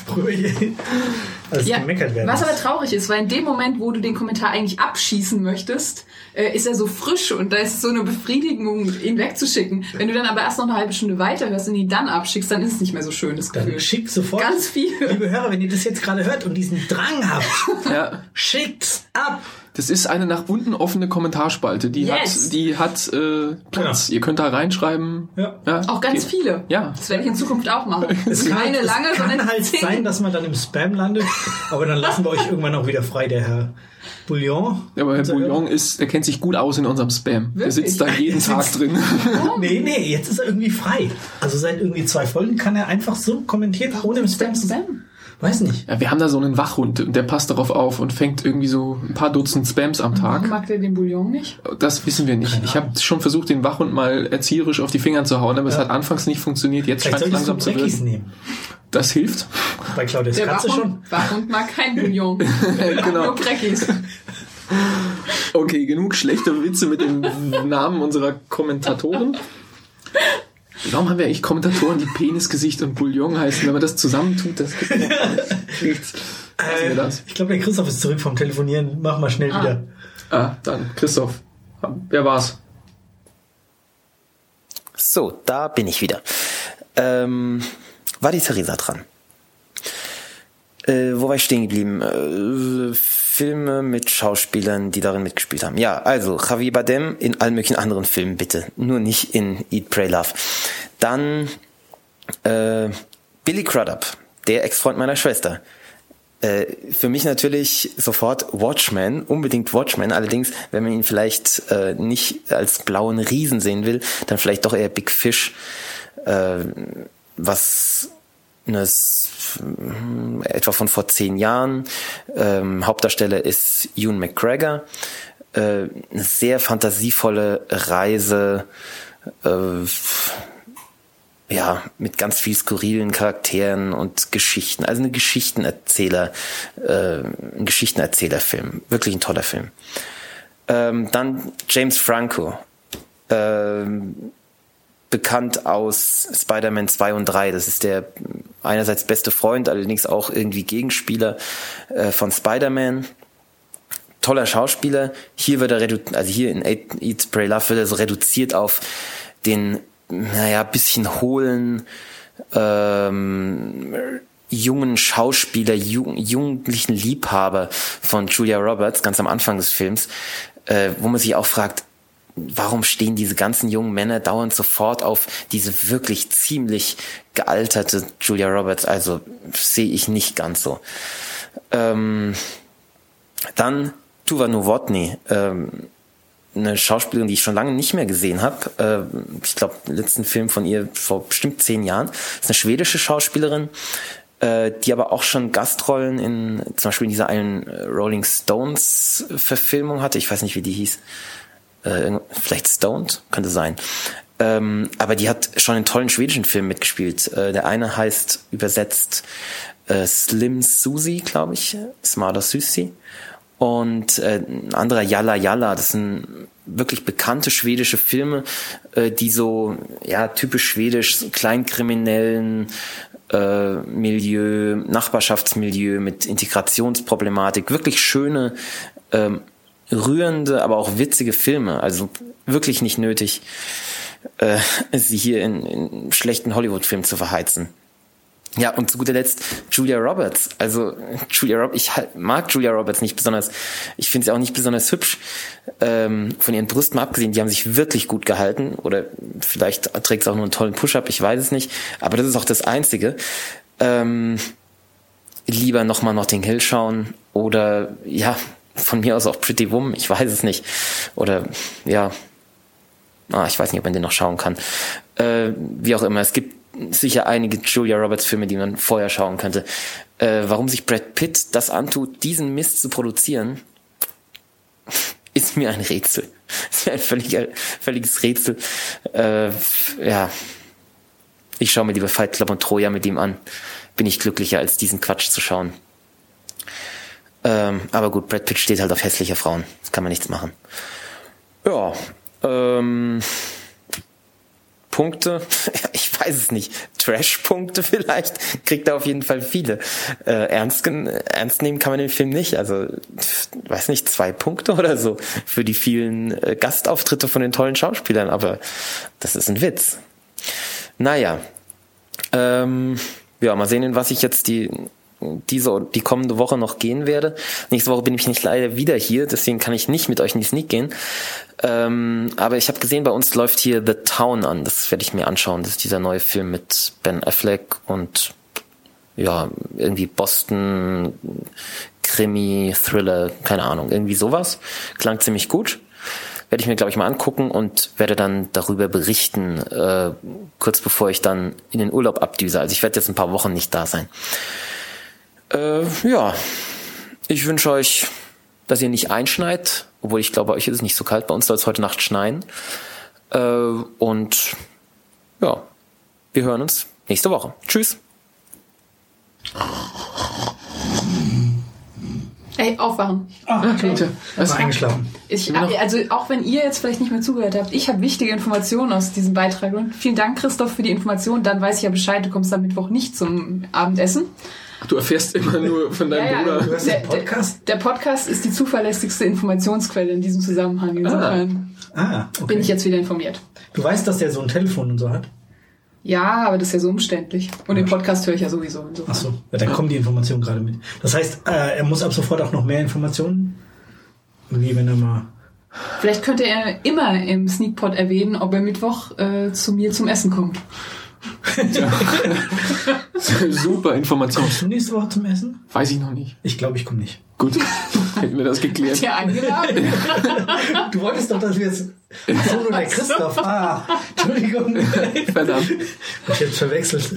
Gemeckert werden. Was aber traurig ist, weil in dem Moment, wo du den Kommentar eigentlich abschießen möchtest, ist er so frisch und da ist so eine Befriedigung, ihn wegzuschicken. Wenn du dann aber erst noch eine halbe Stunde weiterhörst und ihn dann abschickst, dann ist es nicht mehr so schön, das Gefühl. Dann schickt sofort. Ganz viel. Liebe Hörer, wenn ihr das jetzt gerade hört und diesen Drang habt, schickt's ab. Das ist eine nach unten offene Kommentarspalte. Die hat Platz. Ja. Ihr könnt da reinschreiben. Ja. Auch ganz viele. Ja. Das werde ich in Zukunft auch machen. Es kann halt sein, dass man dann im Spam landet, aber dann lassen wir euch irgendwann auch wieder frei, der Herr Bouillon. Ja, aber Herr Bouillon der kennt sich gut aus in unserem Spam. Wirklich? Der sitzt da jeden Tag drin. Nee, jetzt ist er irgendwie frei. Also seit irgendwie 2 Folgen kann er einfach so kommentieren, ohne im Spam zu sein. Weiß nicht. Ja, wir haben da so einen Wachhund und der passt darauf auf und fängt irgendwie so ein paar Dutzend Spams am Tag. Warum mag der den Bouillon nicht? Das wissen wir nicht. Ich habe schon versucht, den Wachhund mal erzieherisch auf die Finger zu hauen, aber es hat anfangs nicht funktioniert. Jetzt scheint es langsam zu werden. Nehmen. Das hilft. Bei Claudias Katze schon. Wachhund mag kein Bouillon. Genau. Nur Crackis. Okay, genug schlechte Witze mit dem Namen unserer Kommentatoren. Warum haben wir eigentlich Kommentatoren, die Penisgesicht und Bouillon heißen? Wenn man das zusammentut, das gibt nichts. Ich glaube, der Christoph ist zurück vom Telefonieren. Mach mal schnell wieder. Dann Christoph. Wer war's? So, da bin ich wieder. War die Theresa dran? Wo war ich stehen geblieben? Filme mit Schauspielern, die darin mitgespielt haben. Ja, also Javier Bardem in allen möglichen anderen Filmen, bitte. Nur nicht in Eat, Pray, Love. Dann Billy Crudup, der Ex-Freund meiner Schwester. Für mich natürlich sofort Watchmen, unbedingt Watchmen. Allerdings, wenn man ihn vielleicht nicht als blauen Riesen sehen will, dann vielleicht doch eher Big Fish, was etwa von vor 10 Jahren. Hauptdarsteller ist Ewan McGregor. Eine sehr fantasievolle Reise, mit ganz viel skurrilen Charakteren und Geschichten. Also ein Geschichtenerzählerfilm. Wirklich ein toller Film. Dann James Franco. bekannt aus Spider-Man 2 und 3. Das ist der einerseits beste Freund, allerdings auch irgendwie Gegenspieler von Spider-Man. Toller Schauspieler. Hier wird er hier in Eat, Pray, Love wird er so reduziert auf den, bisschen hohlen, jungen Schauspieler, jugendlichen Liebhaber von Julia Roberts, ganz am Anfang des Films, wo man sich auch fragt, warum stehen diese ganzen jungen Männer dauernd sofort auf diese wirklich ziemlich gealterte Julia Roberts? Also sehe ich nicht ganz so. Dann Tuva Novotny, eine Schauspielerin, die ich schon lange nicht mehr gesehen habe. Ich glaube, den letzten Film von ihr vor bestimmt 10 Jahren. Das ist eine schwedische Schauspielerin, die aber auch schon Gastrollen zum Beispiel in dieser einen Rolling Stones Verfilmung hatte. Ich weiß nicht, wie die hieß. Vielleicht Stoned? Könnte sein. Aber die hat schon in tollen schwedischen Filmen mitgespielt. Der eine heißt übersetzt Slim Susie, glaube ich. Smarter Susie. Und ein anderer Jalla Jalla. Das sind wirklich bekannte schwedische Filme, die so typisch schwedisch, kleinkriminellen Milieu, Nachbarschaftsmilieu mit Integrationsproblematik, wirklich schöne, rührende, aber auch witzige Filme. Also wirklich nicht nötig, sie hier in schlechten Hollywood-Filmen zu verheizen. Ja, und zu guter Letzt Julia Roberts. Also ich mag Julia Roberts nicht besonders. Ich finde sie auch nicht besonders hübsch. Von ihren Brüsten mal abgesehen, die haben sich wirklich gut gehalten. Oder vielleicht trägt sie auch nur einen tollen Push-Up, ich weiß es nicht. Aber das ist auch das Einzige. Lieber nochmal Notting Hill schauen. Oder von mir aus auch Pretty Woman, ich weiß es nicht. Oder ich weiß nicht, ob man den noch schauen kann. Wie auch immer, es gibt sicher einige Julia Roberts Filme, die man vorher schauen könnte. Warum sich Brad Pitt das antut, diesen Mist zu produzieren, ist mir ein Rätsel. Ist mir ein völliges Rätsel. Ich schaue mir lieber Fight Club und Troja mit ihm an. Bin ich glücklicher, als diesen Quatsch zu schauen. Aber gut, Brad Pitt steht halt auf hässliche Frauen. Das kann man nichts machen. Ja, Punkte, ich weiß es nicht, Trash-Punkte vielleicht, kriegt er auf jeden Fall viele. Ernst nehmen kann man den Film nicht, also, weiß nicht, 2 Punkte oder so für die vielen Gastauftritte von den tollen Schauspielern, aber das ist ein Witz. Naja, mal sehen, in was ich jetzt die kommende Woche noch gehen werde. Nächste Woche bin ich nicht leider wieder hier, deswegen kann ich nicht mit euch in die Sneak gehen. Aber ich habe gesehen, bei uns läuft hier The Town an. Das werde ich mir anschauen. Das ist dieser neue Film mit Ben Affleck und irgendwie Boston, Krimi, Thriller, keine Ahnung, irgendwie sowas. Klang ziemlich gut. Werde ich mir, glaube ich, mal angucken und werde dann darüber berichten, kurz bevor ich dann in den Urlaub abdüse. Also ich werde jetzt ein paar Wochen nicht da sein. Ich wünsche euch, dass ihr nicht einschneit, obwohl ich glaube, bei euch ist es nicht so kalt. Bei uns soll es heute Nacht schneien. Wir hören uns nächste Woche. Tschüss. Ey, aufwachen. Bitte. Was ist eingeschlafen? Also auch wenn ihr jetzt vielleicht nicht mehr zugehört habt, ich habe wichtige Informationen aus diesem Beitrag. Und vielen Dank, Christoph, für die Information. Dann weiß ich ja Bescheid, du kommst am Mittwoch nicht zum Abendessen. Ach, du erfährst immer nur von deinem Bruder. Du hast den Podcast? Der Podcast ist die zuverlässigste Informationsquelle in diesem Zusammenhang. Insofern okay. Bin ich jetzt wieder informiert. Du weißt, dass der so ein Telefon und so hat? Ja, aber das ist ja so umständlich. Und den Podcast höre ich ja sowieso. Insofern. Ach so, dann kommen die Informationen gerade mit. Das heißt, er muss ab sofort auch noch mehr Informationen? Wie wenn er mal... Vielleicht könnte er immer im Sneakpot erwähnen, ob er Mittwoch zu mir zum Essen kommt. Ja. Super Information. Kommst du nächste Woche zum Essen? Weiß ich noch nicht. Ich glaube, ich komme nicht. Gut, hätten wir das geklärt. Ist ja eingeladen. Du wolltest doch, dass wir jetzt... Achso, nur der Christoph. Entschuldigung. Verdammt. Ich jetzt verwechselt.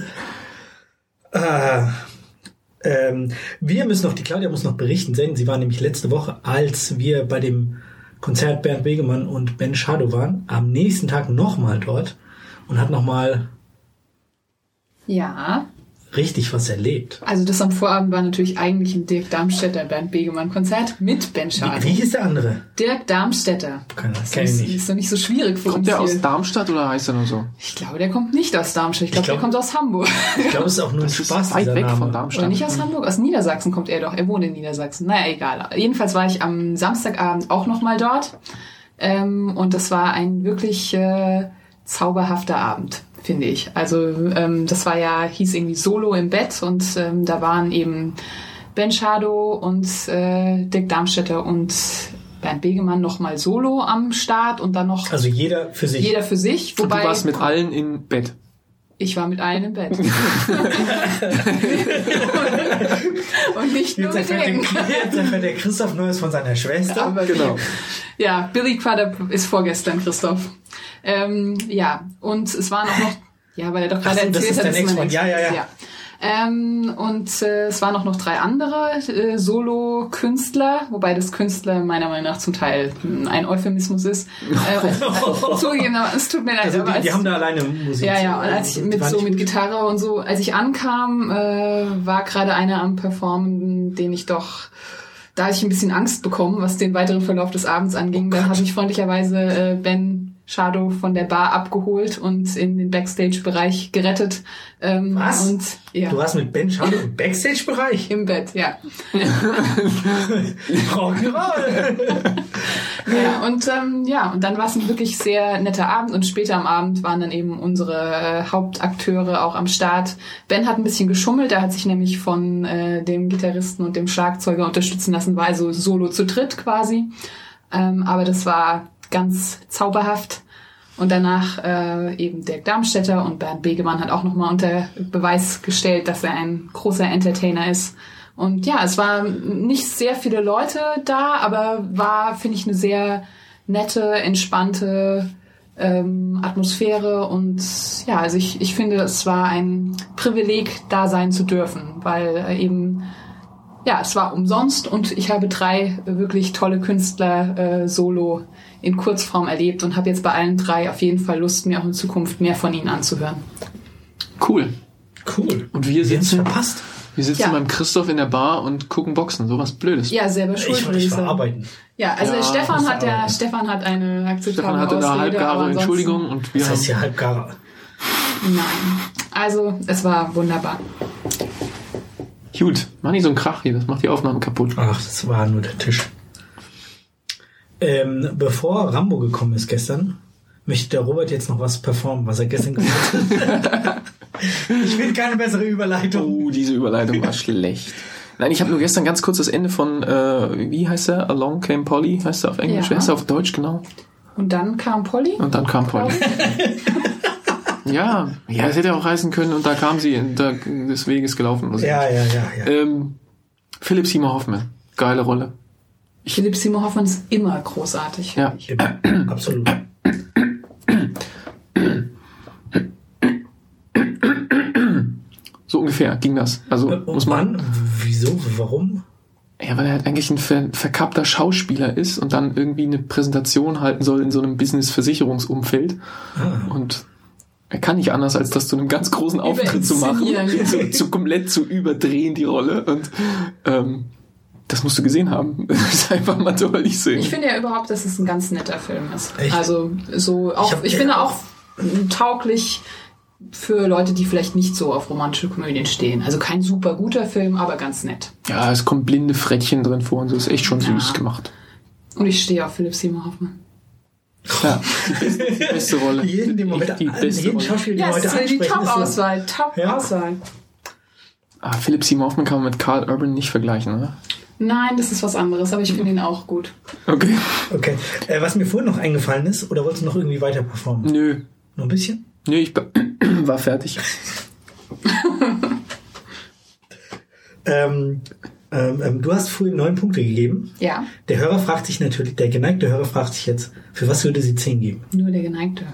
Die Claudia muss noch berichten. Sie war nämlich letzte Woche, als wir bei dem Konzert Bernd Begemann und Ben Shadow waren, am nächsten Tag nochmal dort und hat nochmal richtig was erlebt. Also das am Vorabend war natürlich eigentlich ein Dirk Darmstädter Bernd Begemann Konzert mit Ben Schade. Wie hieß der andere? Dirk Darmstädter. Kenn ich Das nicht. ist doch nicht so schwierig für Kommt uns der hier. aus Darmstadt oder heißt er nur so? Ich glaube, der kommt nicht aus Darmstadt. Ich glaube, der glaub- kommt aus Hamburg. Ich glaube, es ist auch nur ein Das ist Spaß, weit dieser weg Name. von Darmstadt. Oder nicht aus Hamburg, aus Niedersachsen kommt er doch. Er wohnt in Niedersachsen. Naja, egal. Jedenfalls war ich am Samstagabend auch nochmal dort. Und das war ein wirklich zauberhafter Abend, finde ich. Also das war ja, hieß irgendwie Solo im Bett und da waren eben Ben Schado und Dirk Darmstädter und Bernd Begemann nochmal solo am Start und dann noch Also jeder für sich. jeder für sich. Und du Wobei warst mit allen im Bett. ich war mit allen im Bett. Und nicht nur Jetzt mit erfährt denen. der Christoph Neues von seiner Schwester. Aber Genau. ja, Billy Crudup ist vorgestern, Christoph. Ja, und es waren auch noch, ja, weil er doch gerade Ach so, das erzählt ist hat, der das ist mein nächste One. Ja, nächstes, ja. Es waren auch noch 3 andere Solo-Künstler, wobei das Künstler meiner Meinung nach zum Teil ein Euphemismus ist. Zugegeben, aber es tut mir leid. Also aber die haben da alleine Musik. ja, und als ich Die waren nicht mit gut. Gitarre und so, als ich ankam, war gerade einer am Performen, den ich doch, da hatte ich ein bisschen Angst bekommen, was den weiteren Verlauf des Abends anging. Da habe ich freundlicherweise Ben Schado von der Bar abgeholt und in den Backstage-Bereich gerettet. Was? Und, ja. Du warst mit Ben Schado im Backstage-Bereich? Im Bett, ja. Rock'n'Roll! Ja, und dann war es ein wirklich sehr netter Abend und später am Abend waren dann eben unsere Hauptakteure auch am Start. Ben hat ein bisschen geschummelt, er hat sich nämlich von dem Gitarristen und dem Schlagzeuger unterstützen lassen, war also solo zu dritt quasi. Aber das war ganz zauberhaft. Und danach eben Dirk Darmstädter und Bernd Begemann hat auch nochmal unter Beweis gestellt, dass er ein großer Entertainer ist. Und ja, es waren nicht sehr viele Leute da, aber war, finde ich, eine sehr nette, entspannte Atmosphäre. Und ja, also ich finde, es war ein Privileg, da sein zu dürfen, weil eben, ja, es war umsonst und ich habe 3 wirklich tolle Künstler solo in Kurzform erlebt und habe jetzt bei allen 3 auf jeden Fall Lust, mir auch in Zukunft mehr von ihnen anzuhören. Cool. Cool. Und wir Sie haben's sitzen verpasst. Ja. beim Christoph in der Bar und gucken Boxen. Sowas Blödes. Ja, selber schuld, Ich würde ich war sagen. arbeiten. Ja, also Ja, der Stefan muss hat arbeiten. Stefan hat eine akzeptable Stefan hatte da Ausrede, aber halbgare ansonsten- Entschuldigung und wir Das heißt haben... ja halbgar. Nein. Also, es war wunderbar. Gut, mach nicht so einen Krach hier, das macht die Aufnahme kaputt. Ach, das war nur der Tisch. Bevor Rambo gekommen ist gestern, möchte der Robert jetzt noch was performen, was er gestern gemacht hat. Ich will keine bessere Überleitung. Oh, diese Überleitung war schlecht. Nein, ich habe nur gestern ganz kurz das Ende von, wie heißt er? Along Came Polly, heißt er auf Englisch? Ja. Wer ist er auf Deutsch, genau? Und dann kam Polly. Und dann kam Polly. Ja, das hätte auch heißen können und da kam sie des Weges gelaufen. Oder so. Ja. Philipp Seymour Hoffman, geile Rolle. Philipp Seymour Hoffman ist immer großartig. Ja. Absolut. So ungefähr ging das. Also muss man. Mann, wieso? Warum? Ja, weil er halt eigentlich ein verkappter Schauspieler ist und dann irgendwie eine Präsentation halten soll in so einem Business-Versicherungsumfeld. Und er kann nicht anders, als das zu einem ganz großen Auftritt zu machen. zu komplett zu überdrehen, die Rolle. Und das musst du gesehen haben. Das ist einfach mal deutlich sehen. Ich finde ja überhaupt, dass es ein ganz netter Film ist. Echt? Also so auch, ich finde auch tauglich für Leute, die vielleicht nicht so auf romantische Komödien stehen. Also kein super guter Film, aber ganz nett. Ja, es kommen blinde Frettchen drin vor und so. Ist echt schon süß Ja. gemacht. Und ich stehe auf Philipp Seymour Hoffman. Ja, die beste Rolle. Jeden, den wir Echt die heute, beste jeden Rolle. Schauspieler, den Ja, wir es heute ist ja die ansprechen, ist so. Top-Auswahl. Top-Auswahl. Philipp Seymour Hoffman kann man mit Carl Urban nicht vergleichen, oder? Nein, das ist was anderes, aber ich finde ihn auch gut. Okay. Okay. Was mir vorhin noch eingefallen ist, oder wolltest du noch irgendwie weiter performen? Nö. Noch ein bisschen? Nö, ich war fertig. Du hast vorhin 9 Punkte gegeben. Ja, Der Hörer fragt sich natürlich, der geneigte Hörer fragt sich jetzt, für was würde sie 10 geben? nur der Geneigte.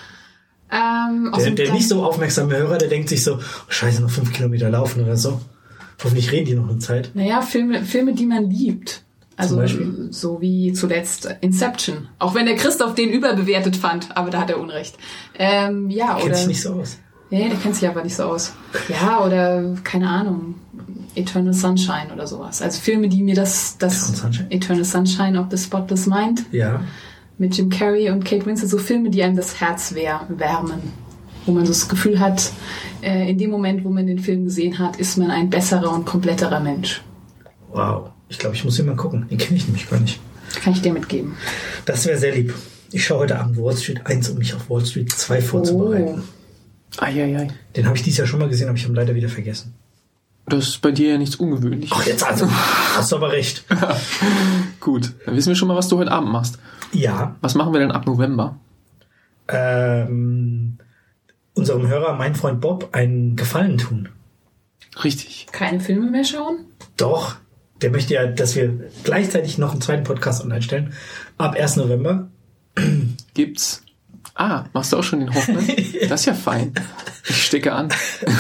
Der nicht so aufmerksame Hörer, der denkt sich so, oh, scheiße, noch 5 Kilometer laufen oder so. Hoffentlich reden die noch eine Zeit. Naja, Filme, die man liebt. Also Zum Beispiel? so wie zuletzt Inception. Auch wenn der Christoph den überbewertet fand, aber da hat er Unrecht. Ja, Kennt oder sich nicht so aus. Nee, der kennt sich aber nicht so aus. Ja, oder, keine Ahnung, Eternal Sunshine oder sowas. Also Filme, die mir das Eternal Sunshine of the Spotless Mind mit Jim Carrey und Kate Winslet, so Filme, die einem das Herz wärmen. Wo man so das Gefühl hat, in dem Moment, wo man den Film gesehen hat, ist man ein besserer und kompletterer Mensch. Wow, ich glaube, ich muss den mal gucken. Den kenne ich nämlich gar nicht. Kann ich dir mitgeben. Das wäre sehr lieb. Ich schaue heute Abend Wall Street 1, um mich auf Wall Street 2 vorzubereiten. Eieiei. Den habe ich dieses Jahr schon mal gesehen, aber ich habe ihn leider wieder vergessen. Das ist bei dir ja nichts Ungewöhnliches. Ach, jetzt also. Hast du aber recht. Gut, dann wissen wir schon mal, was du heute Abend machst. Ja. Was machen wir denn ab November? Unserem Hörer, mein Freund Bob, einen Gefallen tun. Richtig. Keine Filme mehr schauen? Doch. Der möchte ja, dass wir gleichzeitig noch einen zweiten Podcast online stellen. Ab 1. November. Gibt's. Machst du auch schon den Hoffmann? Das ist ja fein. Ich stecke an.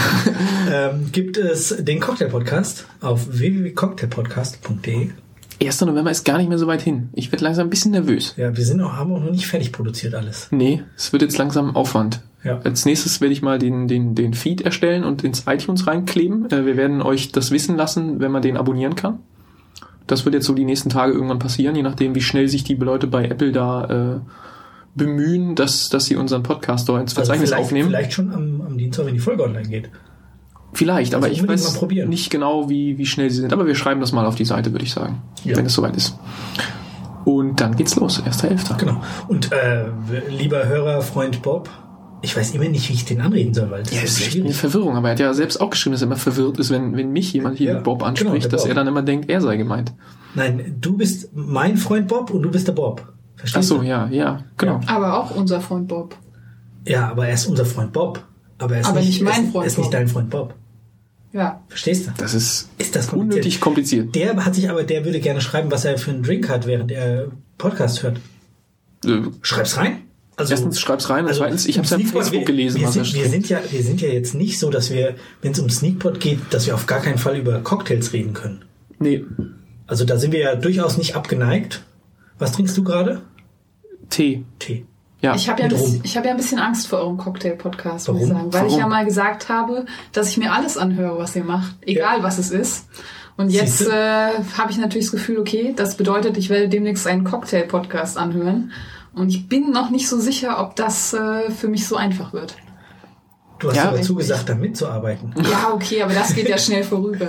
Gibt es den Cocktail-Podcast auf www.cocktailpodcast.de. 1. November ist gar nicht mehr so weit hin. Ich werde langsam ein bisschen nervös. Ja, haben auch noch nicht fertig produziert alles. Nee, es wird jetzt langsam Aufwand. Ja. Als nächstes werde ich mal den Feed erstellen und ins iTunes reinkleben. Wir werden euch das wissen lassen, wenn man den abonnieren kann. Das wird jetzt so die nächsten Tage irgendwann passieren, je nachdem, wie schnell sich die Leute bei Apple da bemühen, dass sie unseren Podcast da ins Verzeichnis aufnehmen. Vielleicht schon am Dienstag, wenn die Folge online geht. Vielleicht, aber ich weiß nicht genau, wie schnell sie sind. Aber wir schreiben das mal auf die Seite, würde ich sagen, wenn es soweit ist. Und dann geht's los, 1.11. Genau. Und lieber Hörer, Freund Bob, ich weiß immer nicht, wie ich den anreden soll, weil das ist echt eine Verwirrung. Aber er hat ja selbst auch geschrieben, dass er immer verwirrt ist, wenn mich jemand hier mit Bob anspricht, dass er dann immer denkt, er sei gemeint. Nein, du bist mein Freund Bob und du bist der Bob. Verstehst du? Ach so, ja, genau. Aber auch unser Freund Bob. Ja, aber er ist unser Freund Bob. Aber er ist nicht mein Freund Bob. Er ist nicht dein Freund Bob. Ja. Verstehst du? Das ist das unnötig kompliziert. Der würde gerne schreiben, was er für einen Drink hat, während er Podcast hört. Schreib's rein. Also, erstens schreib's rein und zweitens, ich habe es ja auf Facebook gelesen. Wir sind ja jetzt nicht so, dass wir, wenn es um Sneakpot geht, dass wir auf gar keinen Fall über Cocktails reden können. Nee. Also da sind wir ja durchaus nicht abgeneigt. Was trinkst du gerade? Tee. Ja. Ich habe ja ein bisschen Angst vor eurem Cocktail-Podcast, muss ich sagen. Weil Warum? ich ja mal gesagt habe, dass ich mir alles anhöre, was ihr macht. Egal, was es ist. Und jetzt habe ich natürlich das Gefühl, okay, das bedeutet, ich werde demnächst einen Cocktail-Podcast anhören. Und ich bin noch nicht so sicher, ob das für mich so einfach wird. Du hast aber zugesagt, da mitzuarbeiten. Ja, okay, aber das geht ja schnell vorüber.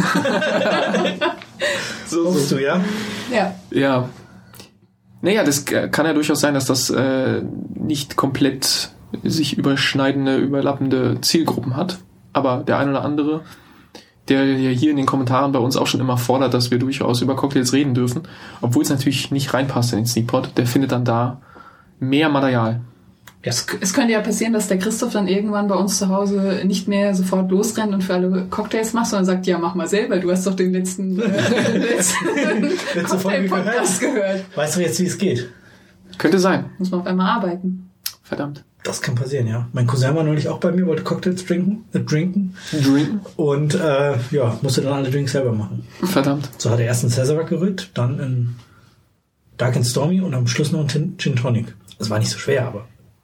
So du, ja? Ja. Naja, das kann ja durchaus sein, dass das nicht komplett sich überlappende Zielgruppen hat. Aber der ein oder andere, der ja hier in den Kommentaren bei uns auch schon immer fordert, dass wir durchaus über Cocktails reden dürfen, obwohl es natürlich nicht reinpasst in den Sneakpot, der findet dann da mehr Material. Ja. Es könnte ja passieren, dass der Christoph dann irgendwann bei uns zu Hause nicht mehr sofort losrennt und für alle Cocktails macht, sondern sagt, ja, mach mal selber, du hast doch den letzten Cocktail-Podcast gehört. Weißt du jetzt, wie es geht? Könnte sein. Muss man auf einmal arbeiten. Verdammt. Das kann passieren, ja. Mein Cousin war neulich auch bei mir, wollte Cocktails trinken. Und musste dann alle Drinks selber machen. Verdammt. So hat er erst einen Sazerac gerührt, dann einen Dark and Stormy und am Schluss noch einen Gin Tonic. Das war nicht so schwer, aber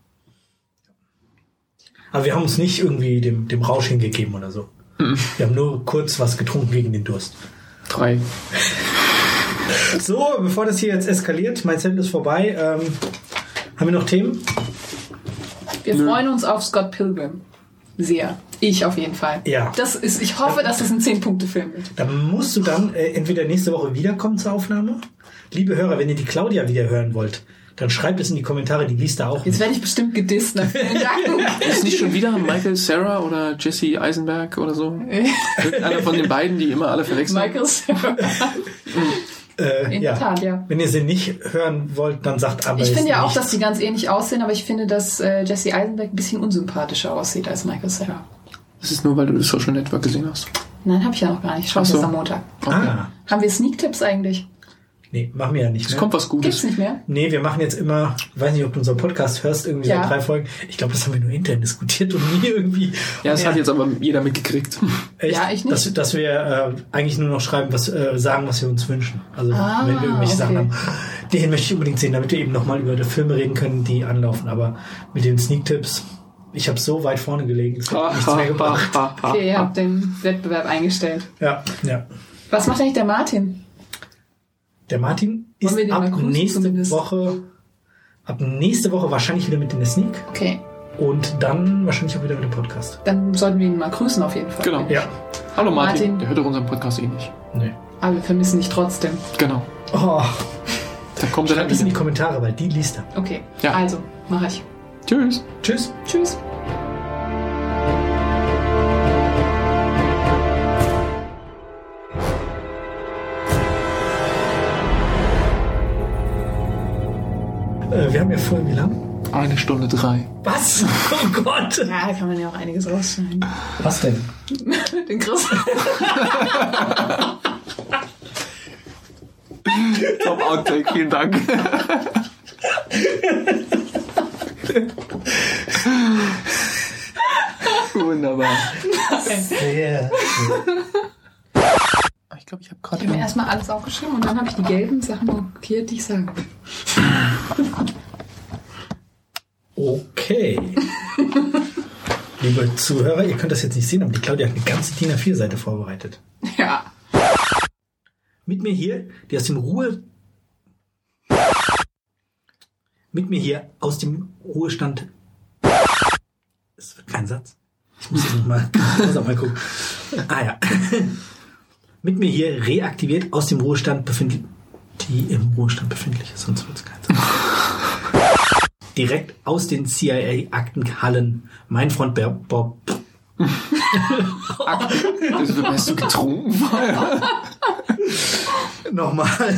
wir haben uns nicht irgendwie dem Rausch hingegeben oder so. Wir haben nur kurz was getrunken gegen den Durst. 3. So, bevor das hier jetzt eskaliert, mein Zettel ist vorbei. Haben wir noch Themen? Wir freuen uns auf Scott Pilgrim. Sehr. Ich auf jeden Fall. Ja. Ich hoffe, dass das ein 10-Punkte-Film wird. Dann musst du dann entweder nächste Woche wiederkommen zur Aufnahme. Liebe Hörer, wenn ihr die Claudia wieder hören wollt, dann schreibt es in die Kommentare, die liest da auch. Jetzt werde ich bestimmt gedisst. Ne? Ist nicht schon wieder Michael Cera oder Jesse Eisenberg oder so? Einer von den beiden, die immer alle verwechseln. Michael Cera. In der Tat, ja. Wenn ihr sie nicht hören wollt, dann sagt aber. Ich finde ja auch, dass die ganz ähnlich aussehen, aber ich finde, dass Jesse Eisenberg ein bisschen unsympathischer aussieht als Michael Cera. Das ist nur, weil du das Social Network gesehen hast. Nein, habe ich ja noch gar nicht. Schau es erst am Montag. Okay. Haben wir Sneak-Tipps eigentlich? Nee, machen wir ja nicht mehr. Es kommt was Gutes. Gibt's nicht mehr? Nee, wir machen jetzt immer, ich weiß nicht, ob du unseren Podcast hörst, irgendwie seit 3 Folgen. Ich glaube, das haben wir nur intern diskutiert und nie irgendwie. Ja, das hat jetzt aber jeder mitgekriegt. Echt? Ja, ich nicht. Dass wir eigentlich nur noch schreiben, sagen, was wir uns wünschen. Also wenn wir irgendwelche Sachen haben, den möchte ich unbedingt sehen, damit wir eben nochmal über die Filme reden können, die anlaufen. Aber mit den Sneak-Tipps, Ich habe so weit vorne gelegen, es hat nichts mehr gebracht. Okay, ihr habt den Wettbewerb eingestellt. Ja. Was macht eigentlich der Martin? Der Martin ist Wollen wir den mal grüßen nächste Woche wahrscheinlich wieder mit in der Sneak. Okay. Und dann wahrscheinlich auch wieder mit dem Podcast. Dann sollten wir ihn mal grüßen auf jeden Fall. Genau. Ja. Hallo Martin. Martin. Der hört doch unseren Podcast eh nicht. Nee. Aber wir vermissen dich trotzdem. Genau. Oh, Da kommt er schreibt dann es in die wieder. Kommentare, weil die liest er. Okay, Ja. also, mache ich. Tschüss. Tschüss. Tschüss. Wir haben ja vorhin wie lang? 1 Stunde 3. Was? Oh Gott. Ja, da kann man ja auch einiges rausschneiden. Was denn? Den Chris. Top Outtake, vielen Dank. Wunderbar. Sehr. Ich glaube, ich habe gerade... Ich habe mir erstmal alles aufgeschrieben und dann habe ich die gelben Sachen markiert, die ich sage. Okay. Liebe Zuhörer, ihr könnt das jetzt nicht sehen, aber die Claudia hat eine ganze DIN A4-Seite vorbereitet. Ja. Mit mir hier, die aus dem Ruhestand. Es wird kein Satz. Ich muss jetzt nochmal gucken. Ah ja. Mit mir hier reaktiviert aus dem Ruhestand befindlich. Die im Ruhestand befindliche, sonst wird es kein Satz. Direkt aus den CIA-Aktenhallen. Mein Freund Bob. Hast du getrunken vorher? Nochmal.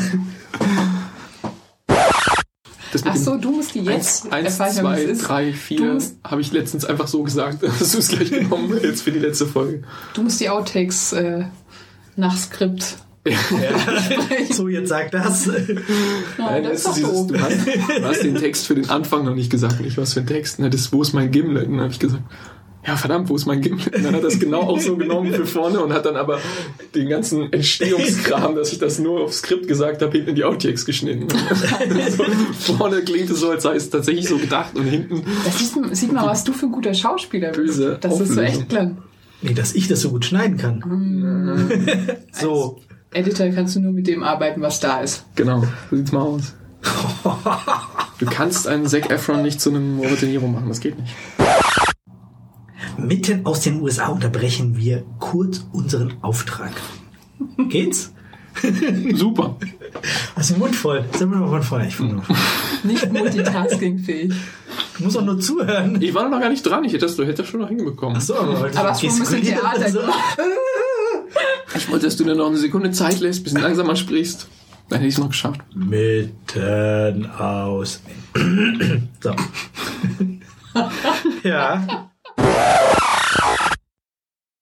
Ach so, du musst die jetzt 1, erfahren, 2, wie es ist. 3, 4 habe ich letztens einfach so gesagt. Hast du es gleich genommen jetzt für die letzte Folge? Du musst die Outtakes nach Skript. Ja. So, jetzt sag das. Nein, das das ist doch du hast den Text für den Anfang noch nicht gesagt. Nicht was für ein Text. Ne, das, wo ist mein Gimlet? Und dann habe ich gesagt, ja verdammt, wo ist mein Gimlet? Und dann hat er das genau auch so genommen für vorne und hat dann aber den ganzen Entstehungskram, dass ich das nur auf Skript gesagt habe, hinten in die Outtakes geschnitten. So, vorne klingt es so, als sei es tatsächlich so gedacht und hinten... Das sieht man, was du für ein guter Schauspieler bist. Böse Das ist so Auflösung. echt klang. Nee, dass ich das so gut schneiden kann. So. Editor kannst du nur mit dem arbeiten, was da ist. Genau, so sieht's mal aus. Du kannst einen Zac Efron nicht zu einem Robert De Niro machen, das geht nicht. Mitten aus den USA unterbrechen wir kurz unseren Auftrag. Geht's? Super. Hast du den Mund voll? Sag mir mal von vorne. Ich fange noch. Nicht multitaskingfähig. Du musst auch nur zuhören. Ich war noch gar nicht dran, du hättest das schon noch hinbekommen. Achso, aber heute Aber hast du ein bisschen Theater so. gemacht? Ich wollte, dass du dir noch eine Sekunde Zeit lässt, bisschen langsamer sprichst. Dann hätte ich es noch geschafft. Mitten aus. So. Ja.